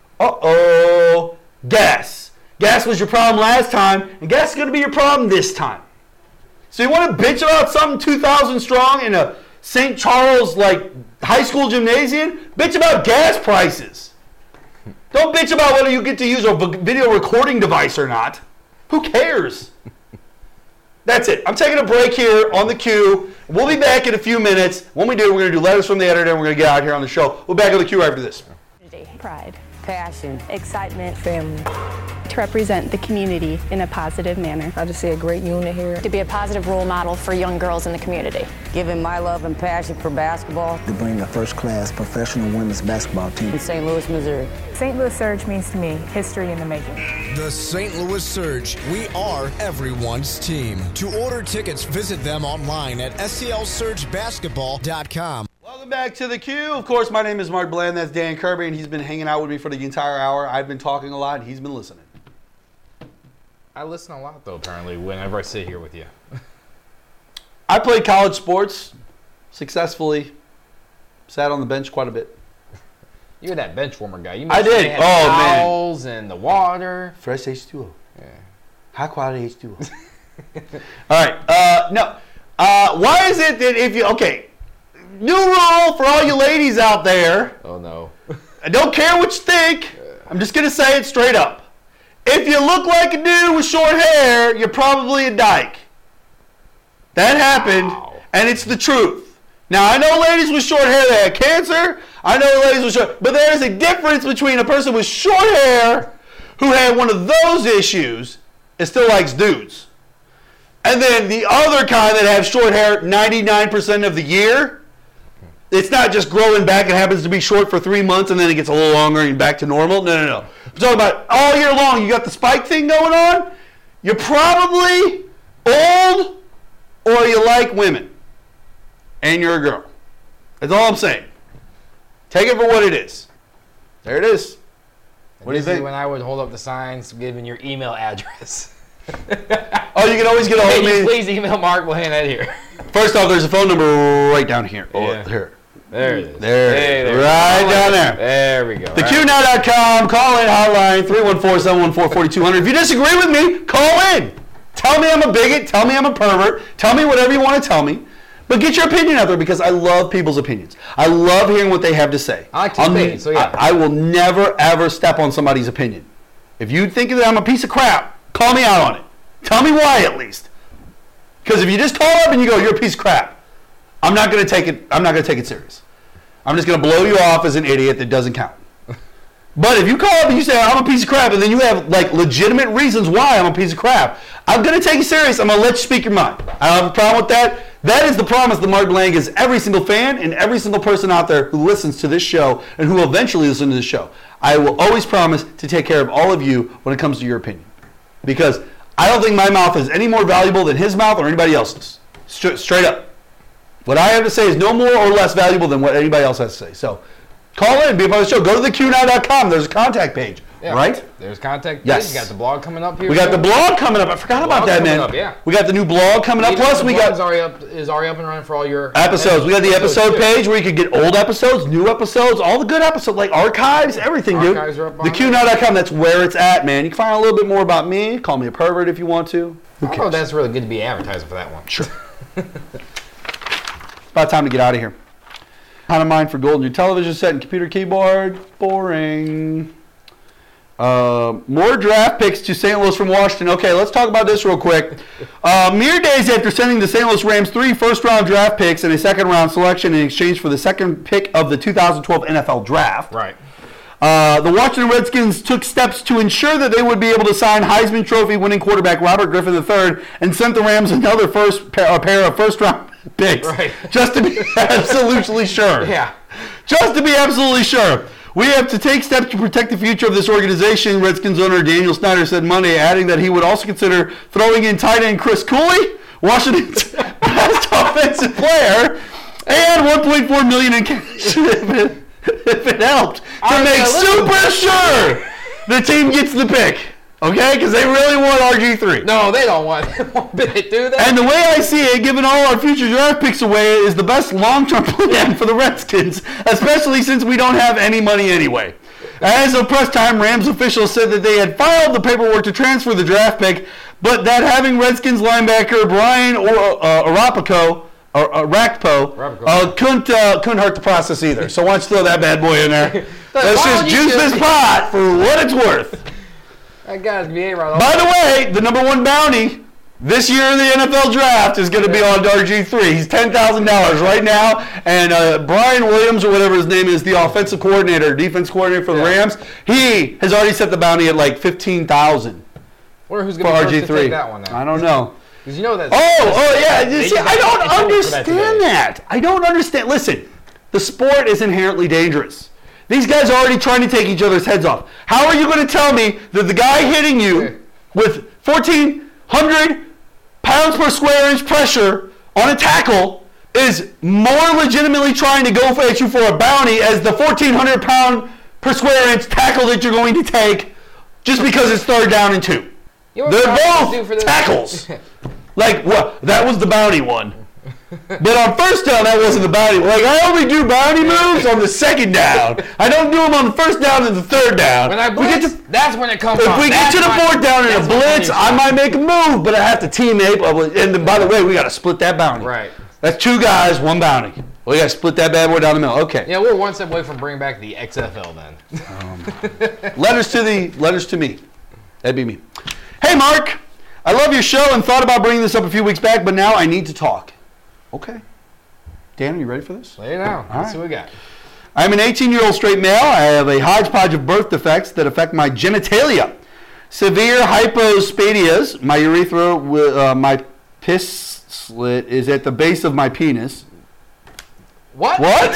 uh-oh, gas. Gas was your problem last time, and gas is going to be your problem this time. So you want to bitch about something two thousand strong in a Saint Charles, like, high school gymnasium, bitch about gas prices. Don't bitch about whether you get to use a video recording device or not. Who cares? That's it. I'm taking a break here on the Q. We'll be back in a few minutes. When we do, we're going to do letters from the editor, and we're going to get out here on the show. We'll be back on the Q after this. Pride, passion, excitement, family. To represent the community in a positive manner. I just see a great unit here. To be a positive role model for young girls in the community. Giving my love and passion for basketball. To bring a first-class professional women's basketball team. In Saint Louis, Missouri. Saint Louis Surge means to me history in the making. The Saint Louis Surge. We are everyone's team. To order tickets, visit them online at S C L surge basketball dot com. Welcome back to the Q. Of course, my name is Mark Bland. That's Dan Kirby, and he's been hanging out with me for the entire hour. I've been talking a lot, and he's been listening. I listen a lot, though, apparently, whenever I sit here with you. I played college sports successfully. Sat on the bench quite a bit. You're that bench warmer guy. You I sure did. they had Oh, towels man. And the water. Fresh H two O. Yeah. High quality H two O. All right. Uh, no. Uh, why is it that if you, okay, new rule for all you ladies out there. Oh, no. I don't care what you think. I'm just going to say it straight up. If you look like a dude with short hair, you're probably a dyke. That happened, wow. And it's the truth. Now, I know ladies with short hair that have cancer. I know ladies with short, but there is a difference between a person with short hair who had one of those issues and still likes dudes, and then the other kind that have short hair ninety-nine percent of the year. It's not just growing back. It happens to be short for three months and then it gets a little longer and back to normal. No, no, no. I'm talking about all year long. You got the spike thing going on. You're probably old or you like women. And you're a girl. That's all I'm saying. Take it for what it is. There it is. What do you This is think? when I would hold up the signs giving your email address. Oh, you can always get a hold of Hey, me. please email Mark Bland at here. First off, there's a phone number right down here. Oh, Yeah. here. There it is. There, Hey, it is. there. Right down there. There we go. The Right. Q now dot com, call in hotline, three one four, seven one four, four two zero zero. If you disagree with me, call in. Tell me I'm a bigot. Tell me I'm a pervert. Tell me whatever you want to tell me. But get your opinion out there because I love people's opinions. I love hearing what they have to say. I like to I'll debate, n- so yeah. I, I will never, ever step on somebody's opinion. If you think that I'm a piece of crap, call me out on it. Tell me why at least. Because if you just call up and you go, you're a piece of crap, I'm not going to take it. I'm not going to take it serious. I'm just going to blow you off as an idiot that doesn't count. But if you call up and you say, I'm a piece of crap, and then you have like legitimate reasons why I'm a piece of crap, I'm going to take you serious. I'm going to let you speak your mind. I don't have a problem with that. That is the promise that Mark Bland gives every single fan and every single person out there who listens to this show and who will eventually listen to this show. I will always promise to take care of all of you when it comes to your opinion. Because I don't think my mouth is any more valuable than his mouth or anybody else's. Straight, straight up. What I have to say is no more or less valuable than what anybody else has to say. So call in, be a part of the show. Go to the Q now dot com. There's a contact page, Yeah. right? There's contact page. Yes. You got the blog coming up here. We got the soon. blog coming up. I forgot about Blog's that, coming man. up, yeah. We got the new blog coming up. Even Plus, the we blog's got already up, is already up and running for all your episodes. We got the episode too. page where you could get old episodes, new episodes, all the good episodes, like archives, everything, dude. Archives are up on The Q now dot com, that's where it's at, man. You can find out a little bit more about me. Call me a pervert if you want to. Who Oh, cares? that's really good to be advertising for that one. Sure. About time to get out of here. Kind of mine for golden new television set and computer keyboard. Boring. Uh, more draft picks to Saint Louis from Washington. Okay, let's talk about this real quick. Uh, mere days after sending the Saint Louis Rams three first-round draft picks and a second-round selection in exchange for the second pick of the two thousand twelve N F L Draft, Right. uh, the Washington Redskins took steps to ensure that they would be able to sign Heisman Trophy-winning quarterback Robert Griffin the third and sent the Rams another first pair, a pair of first-round picks, Right. just to be absolutely sure. Yeah. Just to be absolutely sure. We have to take steps to protect the future of this organization, Redskins owner Daniel Snyder said Monday, adding that he would also consider throwing in tight end Chris Cooley, Washington's best offensive player, and one point four million dollars in cash if it, if it helped to I make mean, super sure the team gets the pick. Okay? Because they really want R G three. No, they don't want it, do they? And the way I see it, giving all our future draft picks away is the best long-term plan for the Redskins, especially since we don't have any money anyway. As of press time, Rams officials said that they had filed the paperwork to transfer the draft pick, but that having Redskins linebacker Brian or, uh, Arapaco or uh, Racpo, uh, couldn't uh, couldn't hurt the process either. So why don't you throw that bad boy in there? Let's just juice this pot for what it's worth. That guy's behaving right. By the way, the number one bounty this year in the N F L draft is going to be on R G three. He's ten thousand dollars right now. And uh, Brian Williams, or whatever his name is, the offensive coordinator, defense coordinator for the yeah. Rams, he has already set the bounty at like fifteen thousand dollars. Wonder who's going to be first to take that one now. I don't know. Because you know that. Oh, oh yeah. You see, I don't understand that, that. I don't understand. Listen, the sport is inherently dangerous. These guys are already trying to take each other's heads off. How are you going to tell me that the guy hitting you with fourteen hundred pounds per square inch pressure on a tackle is more legitimately trying to go at you for a bounty as the fourteen hundred pound per square inch tackle that you're going to take just because it's third down and two? You know They're both tackles. Like, what? That was the bounty one. But on first down, that wasn't the bounty. Like, I only do bounty moves on the second down. I don't do them on the first down and the third down. When I blitz, to, that's when it comes If on. we that's get to the fourth down in a blitz, I might make a move, but I have to teammate. And then, by the way, we got to split that bounty. Right. That's two guys, one bounty. We got to split that bad boy down the middle. Okay. Yeah, we're one step away from bringing back the X F L then. Um, letters to the letters to me. That'd be me. Hey, Mark. I love your show and thought about bringing this up a few weeks back, but now I need to talk. Okay. Dan, are you ready for this? Lay it out. All Let's right. see what we got. I'm an eighteen-year-old straight male. I have a hodgepodge of birth defects that affect my genitalia. Severe hypospadias. My urethra, uh, my piss slit is at the base of my penis. What? What?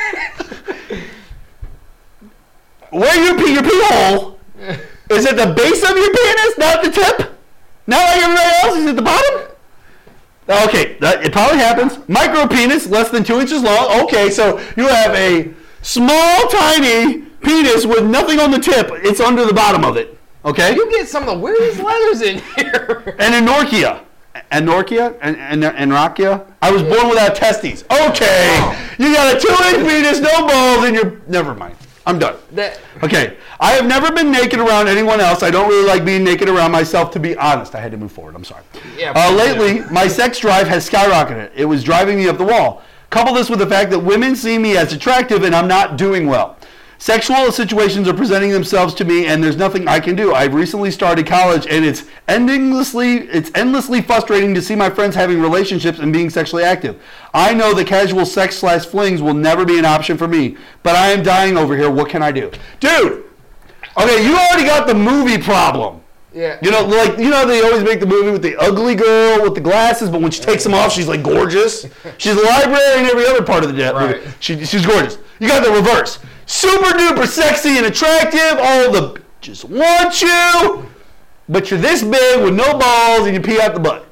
Where your pee, your pee hole is at the base of your penis, not the tip? Not like everybody else is at the bottom? Okay, that, it probably happens. Micro penis, less than two inches long. Okay, so you have a small, tiny penis with nothing on the tip. It's under the bottom of it. Okay? You get some of the weirdest letters in here. And anorchia. Anorchia? An- an- Anorchia? I was born without testes. Okay. Wow. You got a two-inch penis, no balls, and you're... Never mind. I'm done. That... Okay. I have never been naked around anyone else. I don't really like being naked around myself, to be honest. I had to move forward. I'm sorry. Yeah, uh, lately, my sex drive has skyrocketed. It was driving me up the wall. Couple this with the fact that women see me as attractive and I'm not doing well. Sexual situations are presenting themselves to me and there's nothing I can do. I've recently started college and it's endlessly, it's endlessly frustrating to see my friends having relationships and being sexually active. I know that casual sex slash flings will never be an option for me, but I am dying over here. What can I do? Dude! Okay, you already got the movie problem. Yeah. You know, like, you know, they always make the movie with the ugly girl with the glasses, but when she takes them off, she's like gorgeous. She's a library and every other part of the movie. Right. She, she's gorgeous. You got the reverse. Super duper sexy and attractive. All the bitches want you, but you're this big with no balls and you pee out the butt.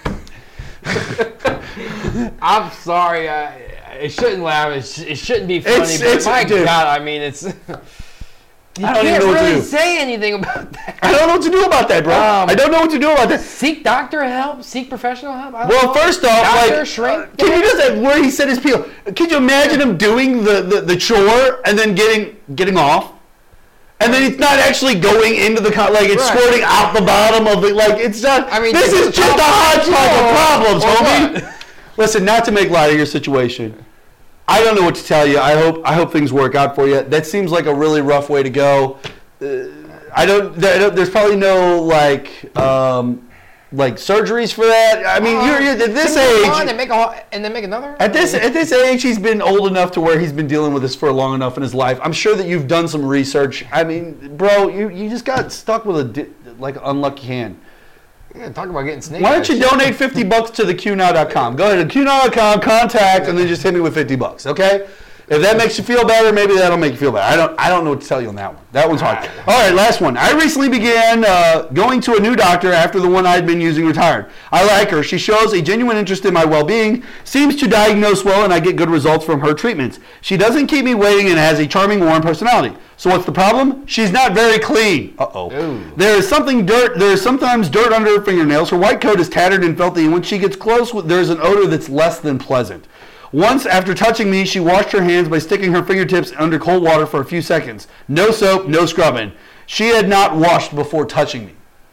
I'm sorry. I, it shouldn't laugh. It, sh- it shouldn't be funny. It's, but it's, my dude. God, I mean, it's. You I don't can't even know what really to do. say anything about that. I don't know what to do about that, bro. Um, I don't know what to do about that. Seek doctor help. Seek professional help. I don't Well, know. first off, doctor, like, shrink. uh, can you just like, where he said his peel? Could you imagine him doing the, the, the chore and then getting getting off, and then it's not actually going into the con- like it's Right. squirting out the bottom of it? Like it's not. I mean, this it's is just a hodgepodge of problems, Or homie. what? Listen, not to make light of your situation. I don't know what to tell you. I hope I hope things work out for you. That seems like a really rough way to go. Uh, I don't. There, there's probably no like um, like surgeries for that. I mean, uh, you're, you're at this age. On and make a and then make another. At this at this age, he's been old enough to where he's been dealing with this for long enough in his life. I'm sure that you've done some research. I mean, bro, you, you just got stuck with a di- like an unlucky hand. Yeah, talk about getting snake. Why don't you donate fifty bucks to the Q now dot com? Go ahead to Q now dot com, contact, and then just hit me with fifty bucks, okay? If that makes you feel better, maybe that'll make you feel better. I don't I don't know what to tell you on that one. That one's hard. All right, last one. I recently began uh, going to a new doctor after the one I'd been using retired. I like her. She shows a genuine interest in my well-being, seems to diagnose well, and I get good results from her treatments. She doesn't keep me waiting and has a charming, warm personality. So what's the problem? She's not very clean. Uh-oh. Ooh. There is something dirt. There is sometimes dirt under her fingernails. Her white coat is tattered and filthy, and when she gets close, there is an odor that's less than pleasant. Once, after touching me, she washed her hands by sticking her fingertips under cold water for a few seconds. No soap, no scrubbing. She had not washed before touching me.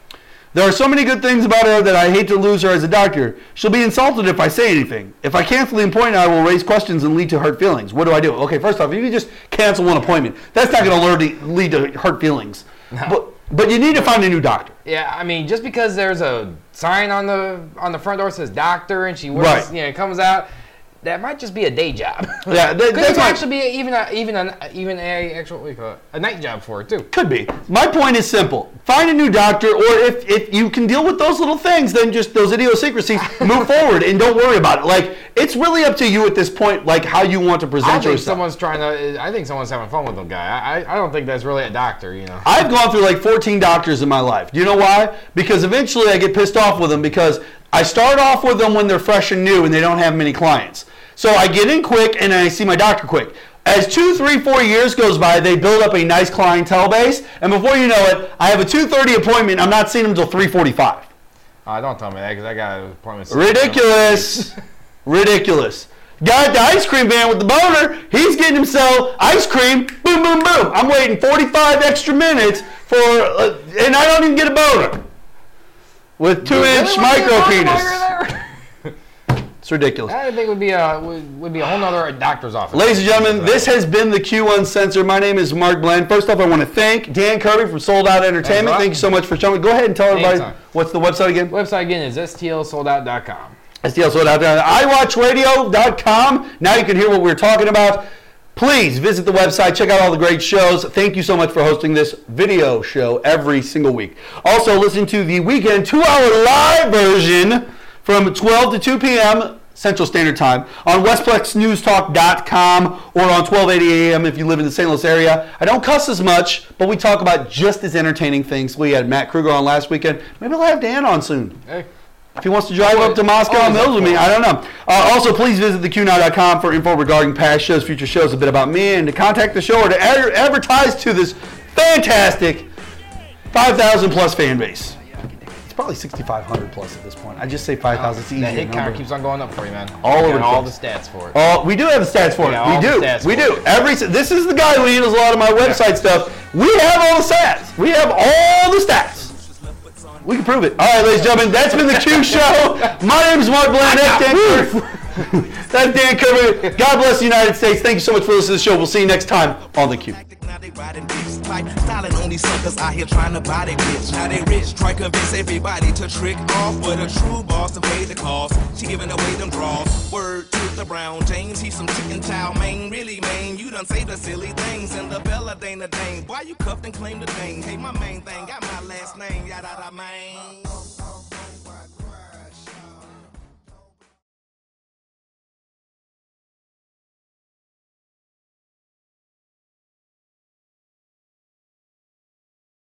There are so many good things about her that I hate to lose her as a doctor. She'll be insulted if I say anything. If I cancel the appointment, I will raise questions and lead to hurt feelings. What do I do? Okay, first off, if you just cancel one appointment, that's not going to lead to hurt feelings. No. But but you need to find a new doctor. Yeah, I mean, just because there's a sign on the on the front door that says doctor and she works, right. you know, comes out. That might just be a day job. Yeah, that, Could that's it actually be even a, even a even a actual what do you call it? a night job for it too. Could be. My point is simple: find a new doctor, or if, if you can deal with those little things, then just those idiosyncrasies, move forward and don't worry about it. Like it's really up to you at this point, like how you want to present I think yourself. someone's trying to. I think someone's having fun with the guy. I I don't think that's really a doctor, you know. I've gone through like fourteen doctors in my life. Do you know why? Because eventually I get pissed off with them because I start off with them when they're fresh and new and they don't have many clients. So I get in quick and I see my doctor quick. As two, three, four years goes by, they build up a nice clientele base, and before you know it, I have a two thirty appointment. I'm not seeing them until three forty-five. Uh, don't tell me that because I got an appointment. Ridiculous. Ridiculous. Guy at the ice cream van with the boner, he's getting himself ice cream. Boom, boom, boom. I'm waiting forty-five extra minutes for, uh, and I don't even get a boner. With two-inch micro penis. It's ridiculous. I think it would be a would, would be a whole nother doctor's office. Ladies and gentlemen, this has been the Q Uncensored. My name is Mark Bland. First off, I want to thank Dan Kirby from Sold Out Entertainment. Thank you so much for showing. Go ahead and tell everybody Anytime. What's the website again. Website again is S T L sold out dot com. S T L sold out dot com. i watch radio dot com. Now you can hear what we're talking about. Please visit the website. Check out all the great shows. Thank you so much for hosting this video show every single week. Also, listen to the weekend two-hour live version from twelve to two p.m. Central Standard Time on westplex news talk dot com or on twelve eighty a.m. if you live in the Saint Louis area. I don't cuss as much, but we talk about just as entertaining things. We had Matt Kruger on last weekend. Maybe we'll have Dan on soon. Hey. If he wants to drive up to Moscow and Mills with me, I don't know. Uh, also, please visit the Q now dot com for info regarding past shows, future shows, a bit about me, and to contact the show or to ad- advertise to this fantastic five thousand plus fan base. Probably sixty-five hundred plus at this point. I just say five thousand. It's easy. That hit count keeps on going up for you, man. All over all the stats for it. Oh, we do have the stats for yeah, it. We do. We do. It. Every this is the guy who handles a lot of my website yeah. stuff. We have all the stats. We have all the stats. We can prove it. All right, ladies and gentlemen, that's been the Q Show. My name is Mark Bland. That's Dan Kirby. That's Dan Kirby. God bless the United States. Thank you so much for listening to the show. We'll see you next time on the Q. Styling on these suckers out here trying to buy they bitch. Now they rich, try convince everybody to trick off, but a true boss to pay the cost. She giving away them draws. Word to the Brown James, he's some chicken chow main. Really, man, you done say the silly things in the Bella Dana Dane. Why you cuffed and claim the thing? Hey, my main thing got my last name, yada da man.